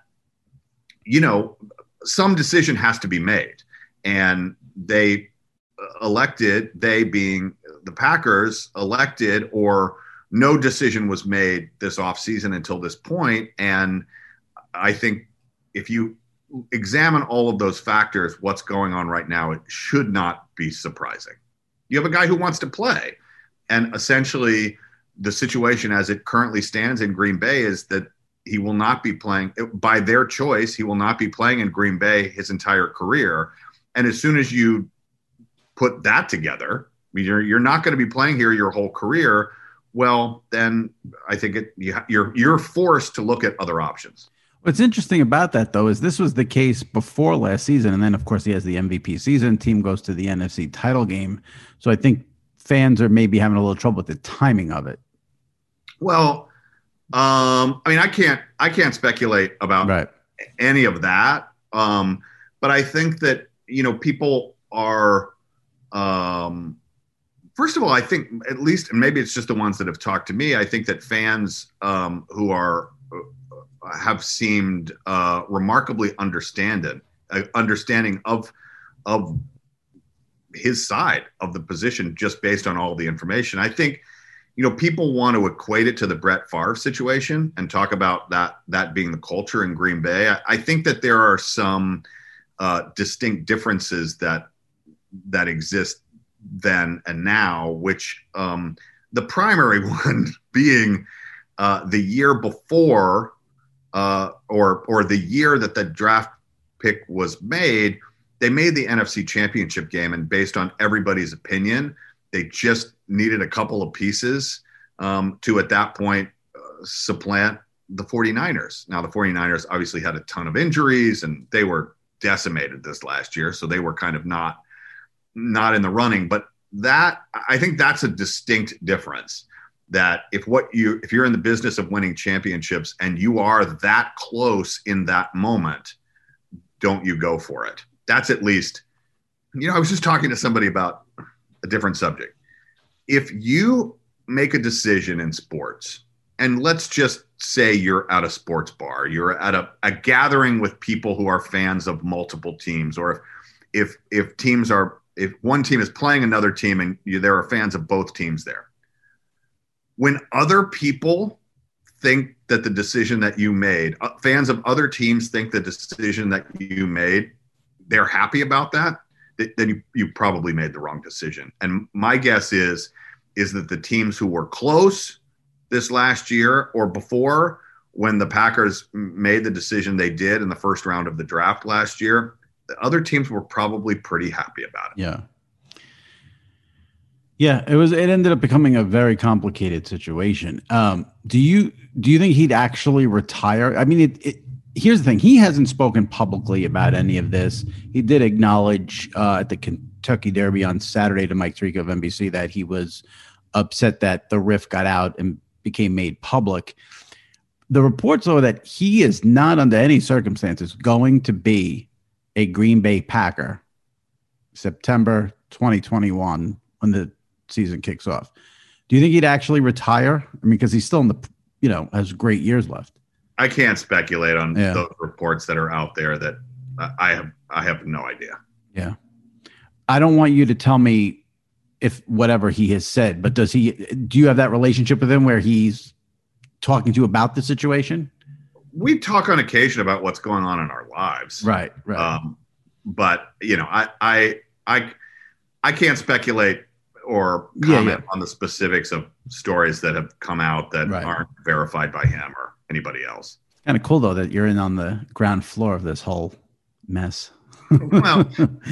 some decision has to be made. And they being the Packers, elected, or no decision was made this offseason until this point. And I think if you examine all of those factors, what's going on right now, it should not be surprising. You have a guy who wants to play. And essentially, the situation as it currently stands in Green Bay is that he will not be playing by their choice. He will not be playing in Green Bay his entire career. And as soon as you put that together, you're not going to be playing here your whole career. Well, then I think you're forced to look at other options. What's interesting about that, though, is this was the case before last season. And then, of course, he has the MVP season. Team goes to the NFC title game. So I think fans are maybe having a little trouble with the timing of it. Well, I mean, I can't speculate about any of that. But I think that, people are, first of all, I think at least, and maybe it's just the ones that have talked to me, I think that fans who have seemed remarkably understanding of his side of the position just based on all the information. I think, people want to equate it to the Brett Favre situation and talk about that being the culture in Green Bay. I think that there are some distinct differences that exist then and now, which the primary one being the year before or the year that the draft pick was made, they made the NFC Championship game, and based on everybody's opinion, they just needed a couple of pieces to, at that point, supplant the 49ers. Now, the 49ers obviously had a ton of injuries, and they were decimated this last year, so they were kind of not in the running. But I think that's a distinct difference. That if you're in the business of winning championships and you are that close in that moment, don't you go for it? That's at least, I was just talking to somebody about a different subject. If you make a decision in sports, and let's just say you're at a sports bar, you're at a gathering with people who are fans of multiple teams, or if one team is playing another team and there are fans of both teams there. When other people think that the decision that you made, fans of other teams think the decision that you made, they're happy about that, then you probably made the wrong decision. And my guess is that the teams who were close this last year or before, when the Packers made the decision they did in the first round of the draft last year, the other teams were probably pretty happy about it. Yeah. Yeah, it ended up becoming a very complicated situation. Do you think he'd actually retire? I mean, here's the thing. He hasn't spoken publicly about any of this. He did acknowledge at the Kentucky Derby on Saturday to Mike Tirico of NBC that he was upset that the riff got out and became made public. The reports are that he is not under any circumstances going to be a Green Bay Packer September 2021 when the season kicks off. Do you think he'd actually retire? I mean, because he's still in the, has great years left. I can't speculate on those reports that are out there that I have no idea. Yeah. I don't want you to tell me if whatever he has said, but do you have that relationship with him where he's talking to you about the situation? We talk on occasion about what's going on in our lives. Right. But I can't speculate or comment on the specifics of stories that have come out that aren't verified by him or anybody else. Kind of cool though that you're in on the ground floor of this whole mess. Well,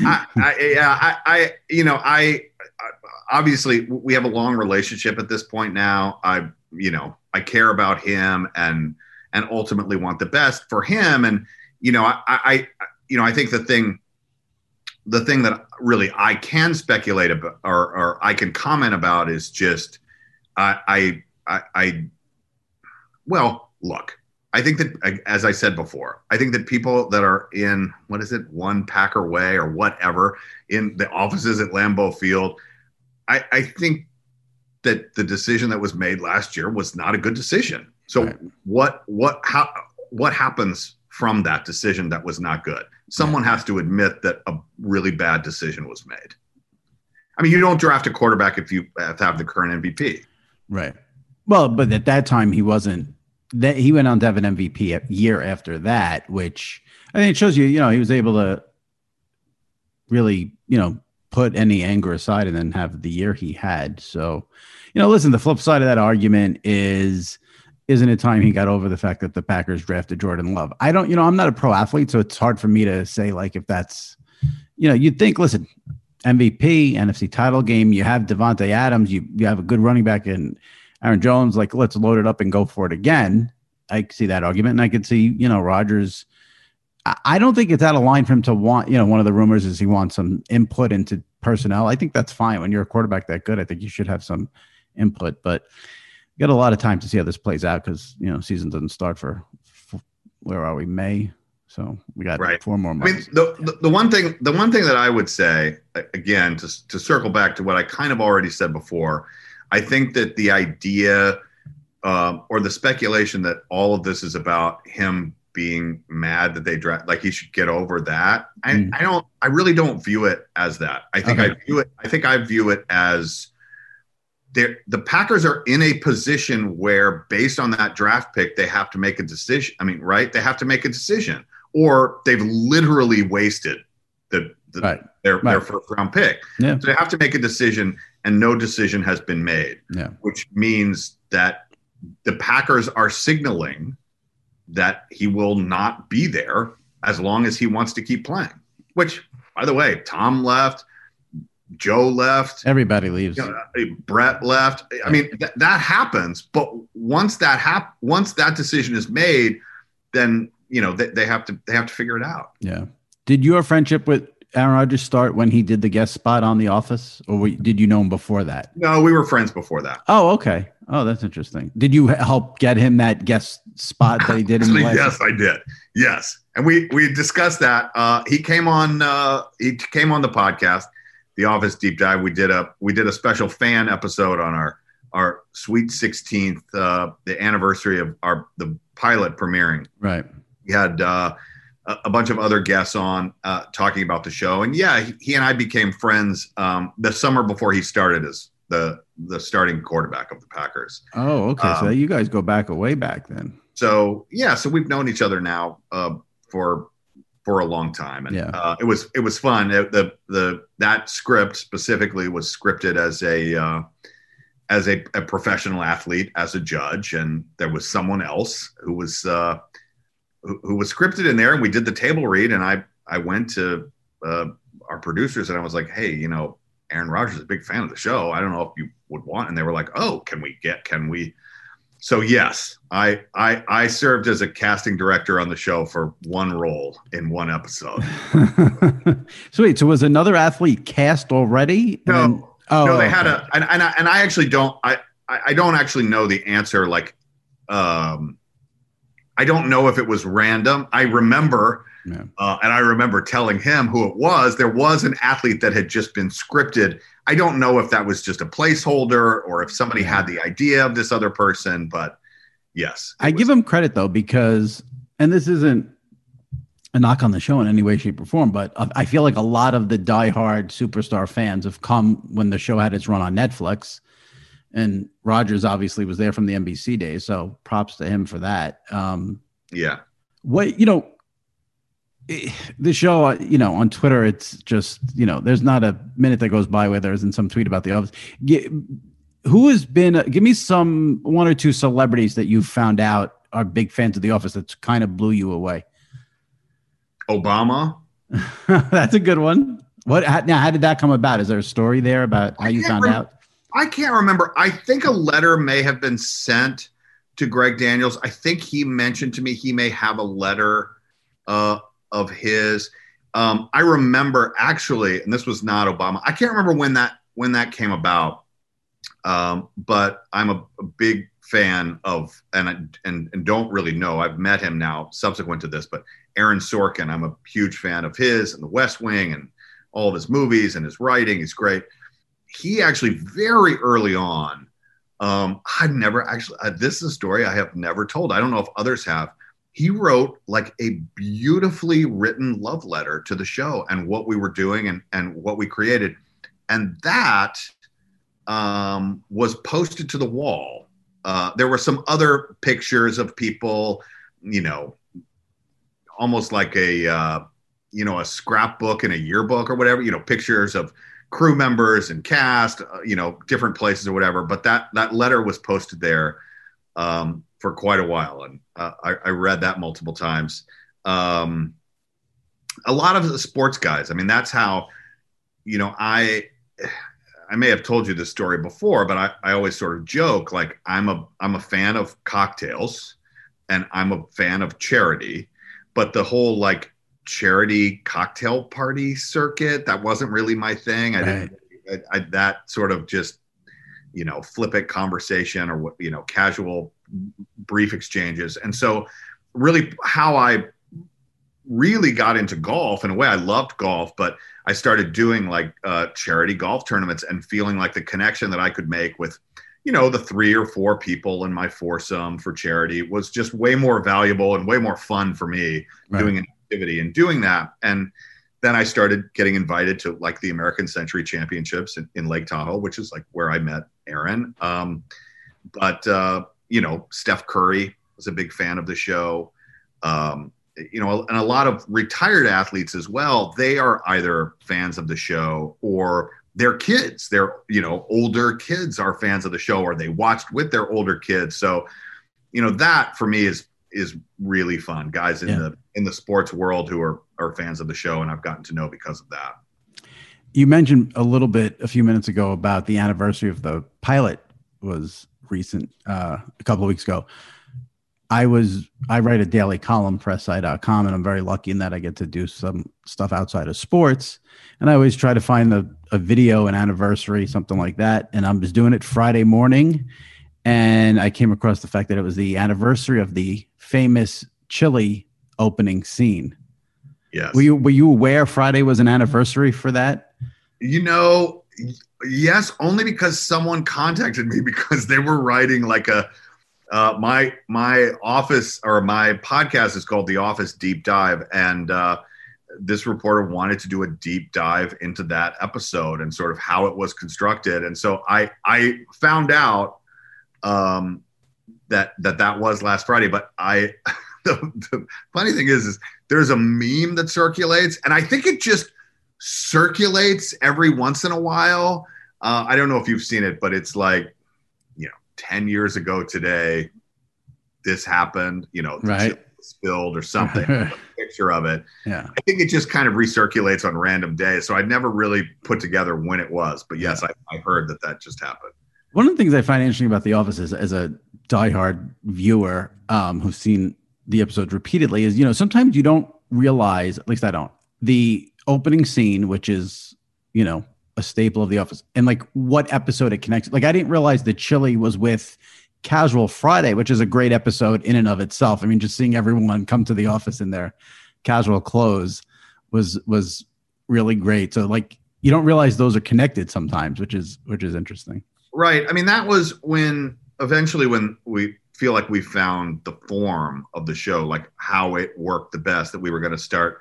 I obviously we have a long relationship at this point now. I care about him and ultimately want the best for him. And I think the thing that really I can speculate about or I can comment about is just look, I think that, as I said before, I think that people that are in, One Packer Way or whatever, in the offices at Lambeau Field, I think that the decision that was made last year was not a good decision. So what happens from that decision that was not good? Someone has to admit that a really bad decision was made. I mean, you don't draft a quarterback if you have the current MVP. Right. Well, but at that time he wasn't that he went on to have an MVP a year after that, which I think it shows you, he was able to really, put any anger aside and then have the year he had. So, listen, the flip side of that argument is, isn't it time he got over the fact that the Packers drafted Jordan Love? I don't, I'm not a pro athlete, so it's hard for me to say like if that's, you'd think, listen, MVP, NFC title game, you have Devontae Adams, you have a good running back in Aaron Jones, like let's load it up and go for it again. I see that argument, and I could see, Rodgers. I don't think it's out of line for him to want, one of the rumors is he wants some input into personnel. I think that's fine. When you're a quarterback that good, I think you should have some input, but you got a lot of time to see how this plays out because, season doesn't start for where are we? May. So we got 4 more months. I mean, the one thing that I would say, again, to circle back to what I kind of already said before, I think that the idea or the speculation that all of this is about him being mad that they draft, like he should get over that. I really don't view it as that. I think I view it as the Packers are in a position where based on that draft pick, they have to make a decision. I mean, right. They have to make a decision or they've literally wasted their first round pick. Yeah. So they have to make a decision and no decision has been made, which means that the Packers are signaling that he will not be there as long as he wants to keep playing, which, by the way, Tom left, Joe left. Everybody leaves. Brett left. I mean, that happens. But once that decision is made, then, they have to figure it out. Yeah. Did your friendship with Aaron Rodgers start when he did the guest spot on The Office, or did you know him before that? No, we were friends before that. Oh, okay. Oh, that's interesting. Did you help get him that guest spot that he did in the last? Yes, I did. Yes, and we discussed that. He came on the podcast, The Office Deep Dive. We did a special fan episode on our Sweet 16th, the anniversary of the pilot premiering. Right. We had a bunch of other guests on talking about the show. And yeah, he and I became friends the summer before he started as the starting quarterback of the Packers. Oh, okay. So you guys go back way back then. So yeah, so we've known each other now for a long time. And it was fun. That script specifically was scripted as a professional athlete, as a judge, and there was someone else who was scripted in there, and we did the table read, and I went to our producers and I was like, hey, Aaron Rodgers is a big fan of the show. I don't know if you would want, and they were like, oh, can we? So yes, I served as a casting director on the show for one role in one episode. So wait, so was another athlete cast already? No, they had and I actually don't, I don't actually know the answer. Like, I don't know if it was random. I remember, and I remember telling him who it was. There was an athlete that had just been scripted. I don't know if that was just a placeholder or if somebody had the idea of this other person, but yes. I give him credit though, because, and this isn't a knock on the show in any way, shape, or form, but I feel like a lot of the diehard superstar fans have come when the show had its run on Netflix. And Rodgers obviously was there from the NBC days, so props to him for that. The show, on Twitter, it's just, there's not a minute that goes by where there isn't some tweet about The Office. Who has been, give me some 1 or 2 celebrities that you've found out are big fans of The Office that's kind of blew you away. Obama. That's a good one. How did that come about? Is there a story there about how you found out? I can't remember. I think a letter may have been sent to Greg Daniels. I think he mentioned to me he may have a letter of his. I remember actually, and this was not Obama. I can't remember when that came about. But I'm a big fan of, and don't really know. I've met him now subsequent to this, but Aaron Sorkin. I'm a huge fan of his and The West Wing and all of his movies and his writing. He's great. He actually very early on, I've never actually, this is a story I have never told. I don't know if others have. He wrote like a beautifully written love letter to the show and what we were doing and what we created. And that was posted to the wall There were some other pictures of people, almost like a scrapbook and a yearbook or whatever, pictures of crew members and cast, different places or whatever. But that letter was posted there for quite a while. And I read that multiple times. A lot of the sports guys, I mean, that's how, I may have told you this story before, but I always sort of joke, like I'm a fan of cocktails and I'm a fan of charity, but the whole like charity cocktail party circuit, that wasn't really my thing. That sort of just, flippant conversation or, casual brief exchanges. And so really how I really got into golf, in a way I loved golf, but I started doing like charity golf tournaments and feeling like the connection that I could make with, the 3 or 4 people in my foursome for charity was just way more valuable and way more fun for me doing an activity and doing that. And then I started getting invited to like the American Century Championships in Lake Tahoe, which is like where I met Aaron. But Steph Curry was a big fan of the show. And a lot of retired athletes as well, they are either fans of the show or their kids, older kids are fans of the show, or they watched with their older kids. So, that for me is really fun. Guys in the sports world who are fans of the show, and I've gotten to know because of that. You mentioned a little bit a few minutes ago about the anniversary of the pilot was recent, a couple of weeks ago. I write a daily column, PressSci.com, and I'm very lucky in that I get to do some stuff outside of sports. And I always try to find a video, an anniversary, something like that. And I was doing it Friday morning, and I came across the fact that it was the anniversary of the famous Chili opening scene. Yes. Were you aware Friday was an anniversary for that? Yes, only because someone contacted me because they were writing like my office, or my podcast is called The Office Deep Dive. And this reporter wanted to do a deep dive into that episode and sort of how it was constructed. And so I found out that was last Friday. But the funny thing is there's a meme that circulates, and I think it just circulates every once in a while. I don't know if you've seen it, but it's like, 10 years ago today, this happened, right, spilled or something, a picture of it. Yeah. I think it just kind of recirculates on random days. So I'd never really put together when it was, but yes, I heard that just happened. One of the things I find interesting about The Office is, as a diehard viewer who's seen the episodes repeatedly, is, sometimes you don't realize, at least I don't, the opening scene, which is, a staple of The Office, and like what episode it connects. Like I didn't realize that Chili was with Casual Friday, which is a great episode in and of itself. I mean, just seeing everyone come to the office in their casual clothes was really great. So like you don't realize those are connected sometimes, which is interesting. Right. I mean, that was when we feel like we found the form of the show, like how it worked the best, that we were going to start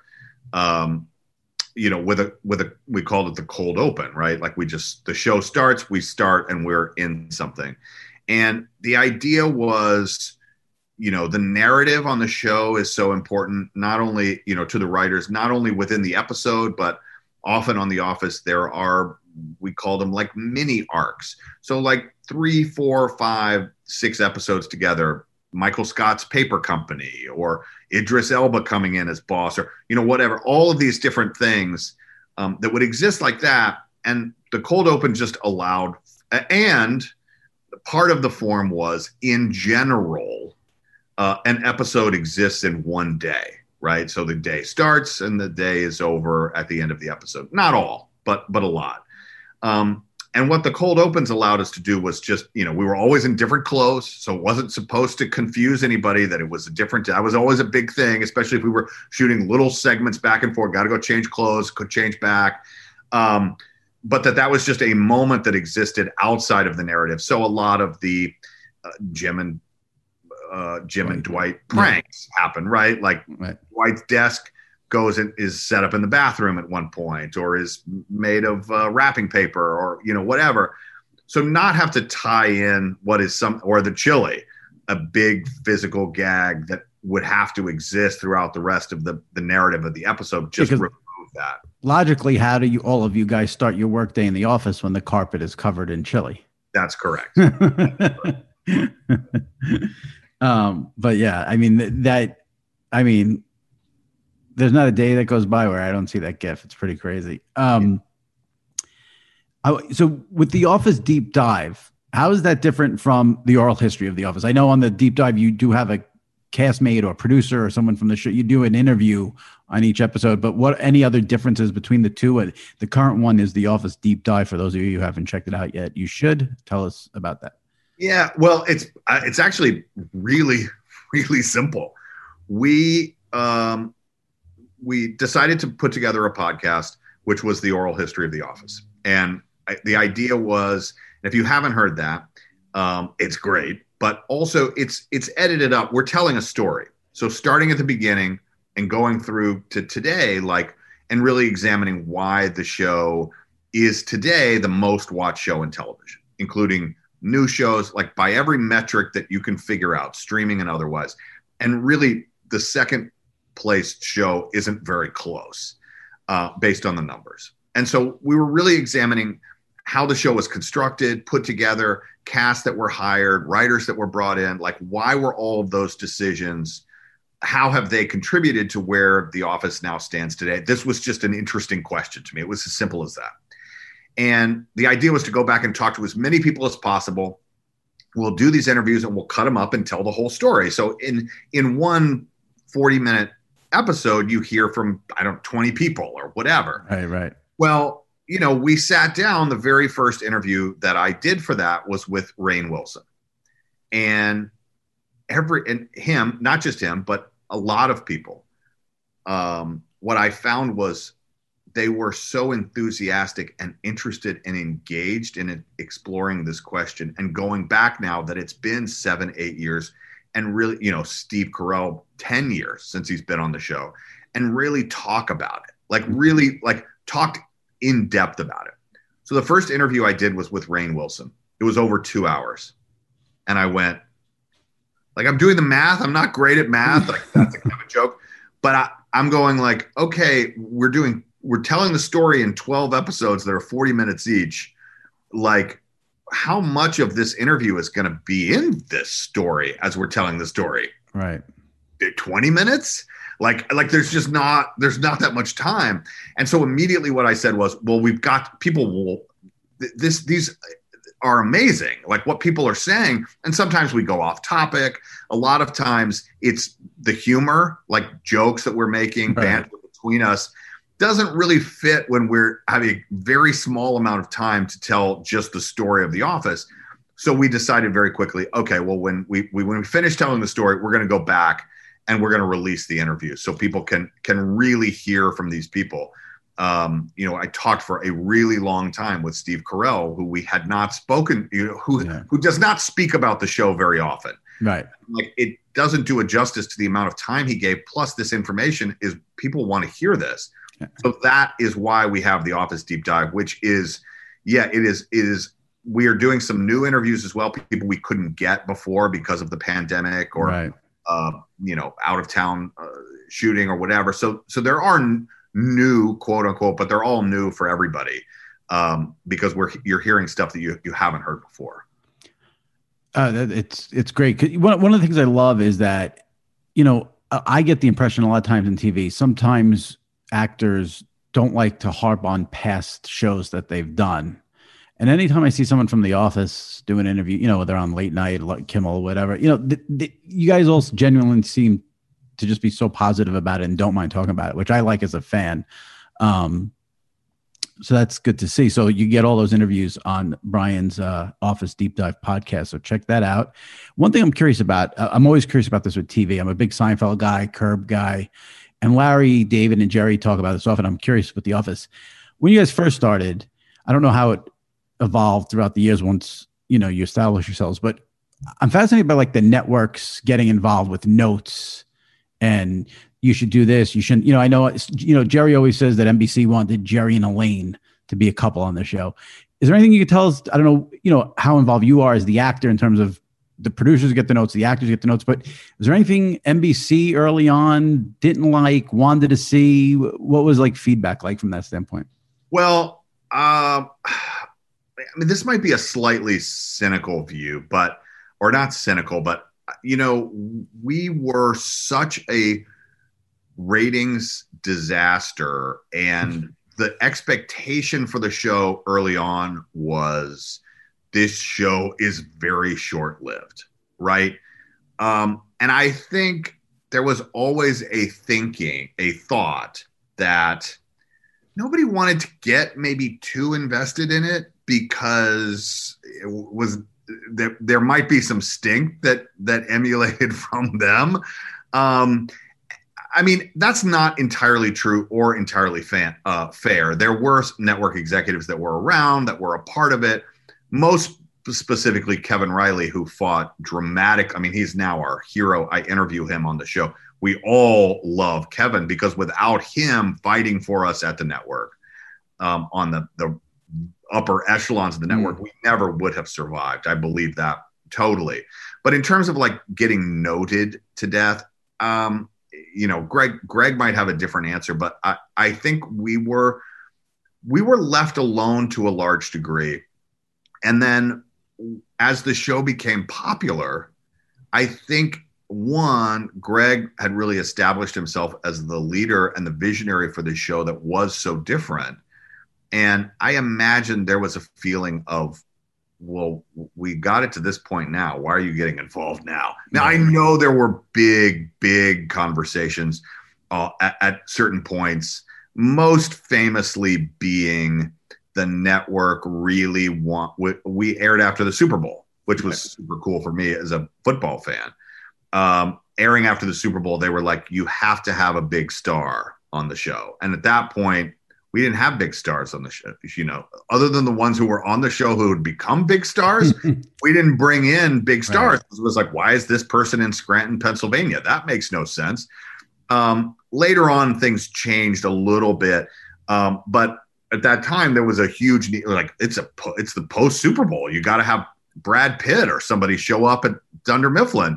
we called it the cold open, right? Like the show starts, we start, and we're in something. And the idea was, the narrative on the show is so important, not only, to the writers, not only within the episode, but often on The Office, there are, we call them like mini arcs. So like 3, 4, 5, 6 episodes together, Michael Scott's paper company, or Idris Elba coming in as boss, or, whatever, all of these different things that would exist like that. And the cold open just allowed, and part of the form was, in general, an episode exists in one day, right? So the day starts and the day is over at the end of the episode. Not all, but a lot. And what the cold opens allowed us to do was just, we were always in different clothes. So it wasn't supposed to confuse anybody that it was a different, that was always a big thing, especially if we were shooting little segments back and forth, got to go change clothes, could change back. But that was just a moment that existed outside of the narrative. So a lot of the Jim and Dwight pranks happen, right? Like Dwight's desk goes and is set up in the bathroom at one point, or is made of wrapping paper, or, whatever. So not have to tie in what is or the chili, a big physical gag that would have to exist throughout the rest of the narrative of the episode. Just remove that. Logically, how do all of you guys start your workday in the office when the carpet is covered in chili? That's correct. But yeah, I mean, there's not a day that goes by where I don't see that GIF. It's pretty crazy. So with the Office deep dive, how is that different from the oral history of The Office? I know on the deep dive, you do have a castmate or producer or someone from the show. You do an interview on each episode, but what any other differences between the two? The current one is The Office deep dive. For those of you who haven't checked it out yet, you should. Tell us about that. Yeah, well, it's actually really, really simple. We decided to put together a podcast, which was the oral history of The Office. And the idea was, if you haven't heard that, it's great, but also it's edited up. We're telling a story. So starting at the beginning and going through to today, and really examining why the show is today the most watched show in television, including new shows, by every metric that you can figure out, streaming and otherwise. And really the second place show isn't very close based on the numbers. And so we were really examining how the show was constructed, put together, cast that were hired, writers that were brought in, why were all of those decisions? How have they contributed to where The Office now stands today? This was just an interesting question to me. It was as simple as that. And the idea was to go back and talk to as many people as possible. We'll do these interviews and we'll cut them up and tell the whole story. So in one 40-minute episode, you hear from, 20 people or whatever. Right. Well, we sat down. The very first interview that I did for that was with Rainn Wilson. And him, not just him, but a lot of people. What I found was they were so enthusiastic and interested and engaged in exploring this question and going back now that it's been 7-8 years and really, Steve Carell, 10 years since he's been on the show, and really talk about it, talked in depth about it. So the first interview I did was with Rainn Wilson. It was over 2 hours. And I went, I'm doing the math. I'm not great at math. That's a kind of a joke. But I'm going okay, we're telling the story in 12 episodes that are 40 minutes each. How much of this interview is going to be in this story as we're telling the story? Right. 20 minutes? There's not that much time. And so immediately what I said was, well, we've got people these are amazing. What people are saying. And sometimes we go off topic. A lot of times it's the humor, jokes that we're making, banter between us, doesn't really fit when we're having a very small amount of time to tell just the story of The Office. So we decided very quickly, okay, well, when we finish telling the story, we're going to go back and we're going to release the interview so people can really hear from these people. I talked for a really long time with Steve Carell, who we had not spoken, who does not speak about the show very often. Right. It doesn't do a justice to the amount of time he gave. Plus this information is people want to hear this. Yeah. So that is why we have the Office deep dive, which is, it is. We are doing some new interviews as well. People we couldn't get before because of the pandemic or, out of town shooting or whatever. So there are new, quote unquote, but they're all new for everybody because you're hearing stuff that you haven't heard before. It's great. 'Cause one of the things I love is that, I get the impression a lot of times in TV, sometimes actors don't like to harp on past shows that they've done. And anytime I see someone from The Office do an interview, whether on late night, like Kimmel or whatever, you guys all genuinely seem to just be so positive about it and don't mind talking about it, which I like as a fan. So that's good to see. So you get all those interviews on Brian's Office Deep Dive podcast. So check that out. One thing I'm curious about, I'm always curious about this with TV. I'm a big Seinfeld guy, Curb guy, and Larry, David, and Jerry talk about this often. I'm curious with The Office. When you guys first started, I don't know how it evolved throughout the years once, you establish yourselves, but I'm fascinated by the networks getting involved with notes and you should do this. You shouldn't, I know, Jerry always says that NBC wanted Jerry and Elaine to be a couple on the show. Is there anything you could tell us? I don't know, how involved you are as the actor in terms of the producers get the notes, the actors get the notes, but is there anything NBC early on didn't like, wanted to see? What was like feedback like from that standpoint? Well, I mean, this might be a slightly cynical view, or not cynical, but we were such a ratings disaster, and the expectation for the show early on was this show is very short-lived, right? And I think there was always a thought that nobody wanted to get maybe too invested in it because there might be some stink that emulated from them. I mean, that's not entirely true or entirely fair. There were network executives that were around, that were a part of it. Most specifically, Kevin Riley, who fought dramatic. I mean, he's now our hero. I interview him on the show. We all love Kevin because without him fighting for us at the network, on the upper echelons of the network, we never would have survived. I believe that totally. But in terms of like getting noted to death, Greg might have a different answer, but I think we were left alone to a large degree. And then as the show became popular, I think Greg had really established himself as the leader and the visionary for the show that was so different. And I imagine there was a feeling of, well, we got it to this point now. Why are you getting involved now? Now, I know there were big conversations at certain points, most famously being the network really we aired after the Super Bowl, which was super cool for me as a football fan. Airing after the Super Bowl, they were like, you have to have a big star on the show. And at that point, we didn't have big stars on the show, other than the ones who were on the show who would become big stars. We didn't bring in big stars. Right. It was like, why is this person in Scranton, Pennsylvania? That makes no sense. Later on, things changed a little bit. But at that time, there was a huge need. Like, it's the post Super Bowl. You got to have Brad Pitt or somebody show up at Dunder Mifflin.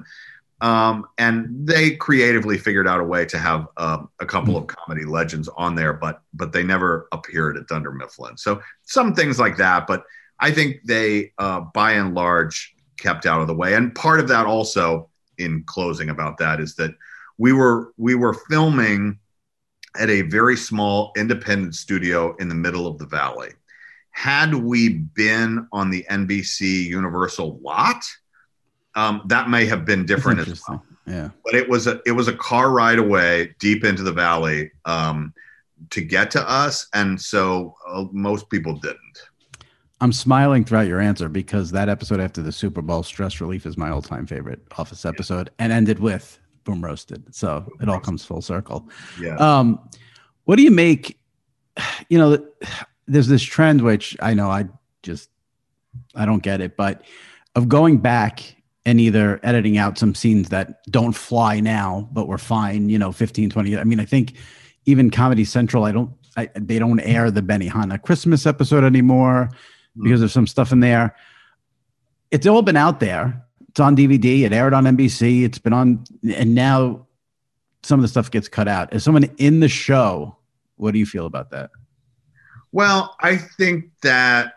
And they creatively figured out a way to have a couple of comedy legends on there, but they never appeared at Dunder Mifflin. So some things like that, but I think they, by and large, kept out of the way. And part of that also, in closing about that, is that we were filming at a very small independent studio in the middle of the valley. Had we been on the NBC Universal lot, that may have been different as well. Yeah. But it was a car ride away deep into the valley to get to us. And so most people didn't. I'm smiling throughout your answer because that episode after the Super Bowl, Stress Relief, is my all-time favorite Office episode, and ended with Boom Roasted. So it all comes full circle. Yeah. What do you make, there's this trend, which I know I don't get it, but of going back and either editing out some scenes that don't fly now, but were fine, 15, 20 years. I mean, I think even Comedy Central, they don't air the Benihana Christmas episode anymore because there's some stuff in there. It's all been out there. It's on DVD. It aired on NBC. It's been on, and now some of the stuff gets cut out. As someone in the show, what do you feel about that? Well, I think that's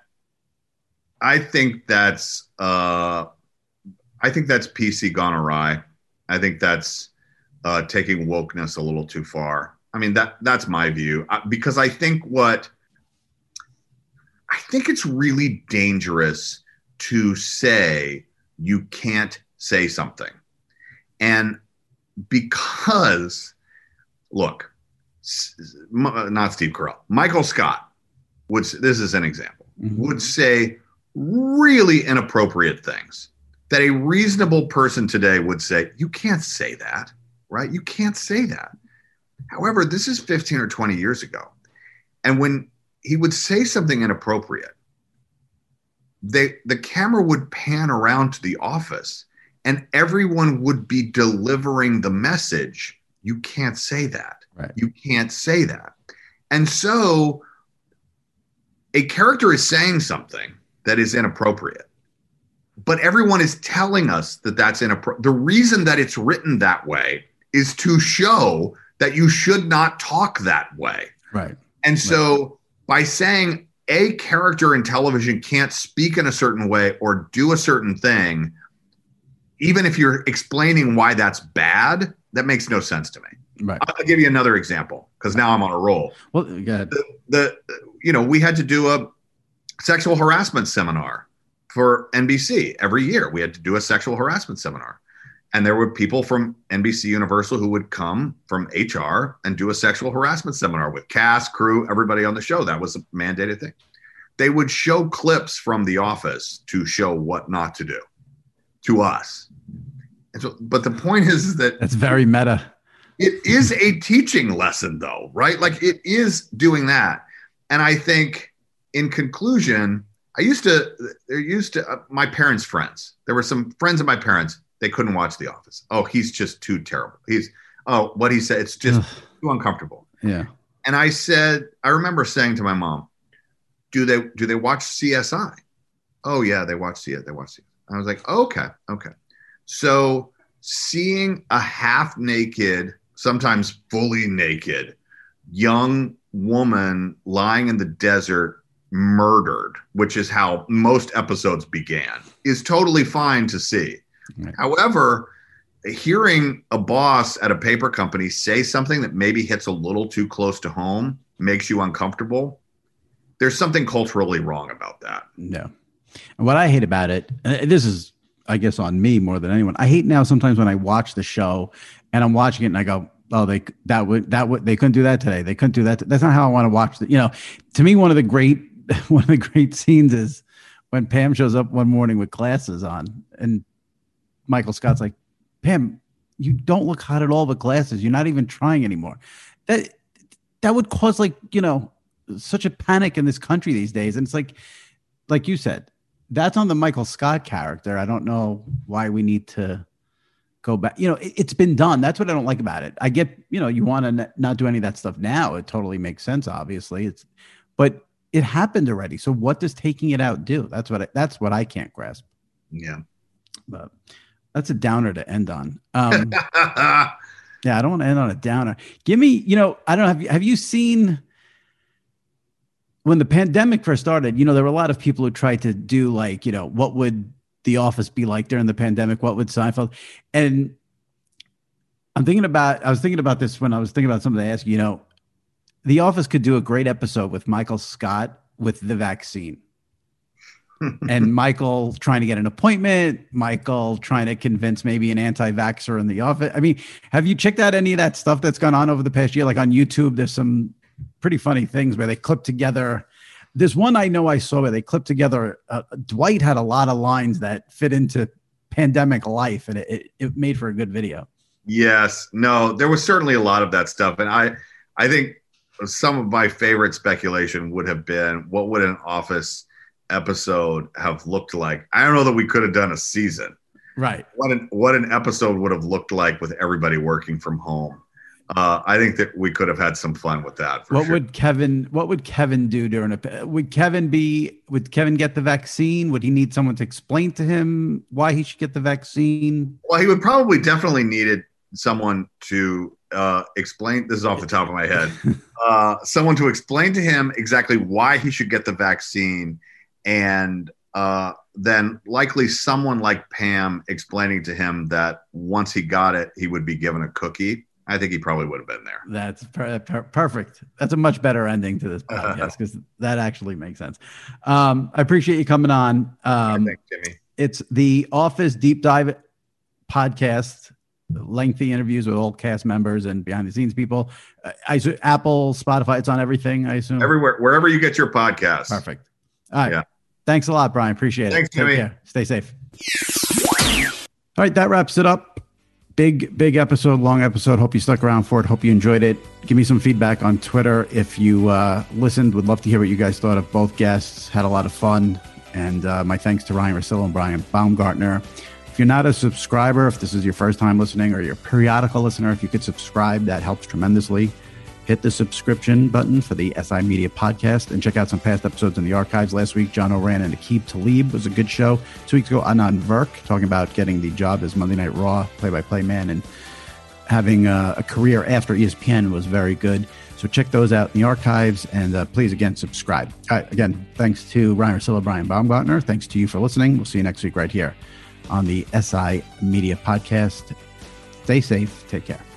PC gone awry. I think that's taking wokeness a little too far. I mean, that's my view, because I think it's really dangerous to say you can't say something. And because, look, not Steve Carell, Michael Scott this is an example, would say really inappropriate things that a reasonable person today would say, you can't say that, right? You can't say that. However, this is 15 or 20 years ago. And when he would say something inappropriate, the camera would pan around to the office and everyone would be delivering the message, you can't say that. Right. You can't say that. And so a character is saying something that is inappropriate, but everyone is telling us that that's inappropriate. The reason that it's written that way is to show that you should not talk that way. Right. And so by saying a character in television can't speak in a certain way or do a certain thing, even if you're explaining why that's bad, that makes no sense to me. Right. I'll give you another example because now I'm on a roll. Well, go ahead. We had to do a sexual harassment seminar for NBC every year. We had to do a sexual harassment seminar. And there were people from NBC Universal who would come from HR and do a sexual harassment seminar with cast, crew, everybody on the show. That was a mandated thing. They would show clips from The Office to show what not to do to us. And so, but the point is that that's very meta. It is a teaching lesson, though, right? Like it is doing that. And I think in conclusion, my parents' friends. There were some friends of my parents. They couldn't watch The Office. Oh, he's just too terrible. What he said, it's just too uncomfortable. Yeah. And I remember saying to my mom, do they watch CSI? Oh yeah, they watch CSI. I was like, okay. So seeing a half naked, sometimes fully naked, young woman lying in the desert, murdered, which is how most episodes began, is totally fine to see. Right. However, hearing a boss at a paper company say something that maybe hits a little too close to home, makes you uncomfortable, there's something culturally wrong about that. No. And what I hate about it, and this is, I guess, on me more than anyone, I hate now sometimes when I watch the show and I'm watching it and I go, oh, they couldn't do that today. They couldn't do that. That's not how I want to watch it. To me, one of the great scenes is when Pam shows up one morning with glasses on and Michael Scott's like, Pam, you don't look hot at all with glasses. You're not even trying anymore. That would cause such a panic in this country these days. And it's like you said, that's on the Michael Scott character. I don't know why we need to go back. It's been done. That's what I don't like about it. I get, you want to not do any of that stuff now. It totally makes sense. Obviously but it happened already. So what does taking it out do? That's what I can't grasp. Yeah. But that's a downer to end on. Yeah, I don't want to end on a downer. Give me, I don't know. Have you seen when the pandemic first started, there were a lot of people who tried to do what would The Office be like during the pandemic? What would Seinfeld? And I was thinking about this when I was thinking about something I asked you, The Office could do a great episode with Michael Scott with the vaccine. And Michael trying to get an appointment, Michael trying to convince maybe an anti-vaxxer in the office. I mean, have you checked out any of that stuff that's gone on over the past year? Like on YouTube, there's some pretty funny things where they clip together. There's one I know I saw where they clipped together. Dwight had a lot of lines that fit into pandemic life, and it made for a good video. Yes. No, there was certainly a lot of that stuff. And I think some of my favorite speculation would have been, what would an Office episode have looked like? I don't know that we could have done a season. Right. What an episode would have looked like with everybody working from home. I think that we could have had some fun with that. What would Kevin do during would Kevin get the vaccine? Would he need someone to explain to him why he should get the vaccine? Well, he would probably definitely needed someone to explain. This is off the top of my head. Someone to explain to him exactly why he should get the vaccine. And then likely someone like Pam explaining to him that once he got it, he would be given a cookie. I think he probably would have been there. That's perfect. That's a much better ending to this podcast because that actually makes sense. I appreciate you coming on. Thanks, Jimmy. It's the Office Deep Dive podcast, lengthy interviews with all cast members and behind the scenes people. Apple, Spotify, it's on everything, I assume. Everywhere, wherever you get your podcast. Perfect. All right. Yeah. Thanks a lot, Brian. Appreciate it. Thanks, Jimmy. Take care. Stay safe. All right. That wraps it up. Big episode, long episode. Hope you stuck around for it. Hope you enjoyed it. Give me some feedback on Twitter. If you listened, would love to hear what you guys thought of both guests. Had a lot of fun. And my thanks to Ryan Russillo and Brian Baumgartner. If you're not a subscriber, if this is your first time listening or you're a periodical listener, if you could subscribe, that helps tremendously. hit the subscription button for the SI Media Podcast and check out some past episodes in the archives. Last week, John Oran and Aqib Talib was a good show. 2 weeks ago, Anand Verk talking about getting the job as Monday Night Raw play-by-play man and having a career after ESPN was very good. So check those out in the archives, and please, again, subscribe. Again, thanks to Ryan Russillo, Brian Baumgartner. Thanks to you for listening. We'll see you next week right here on the SI Media Podcast. Stay safe. Take care.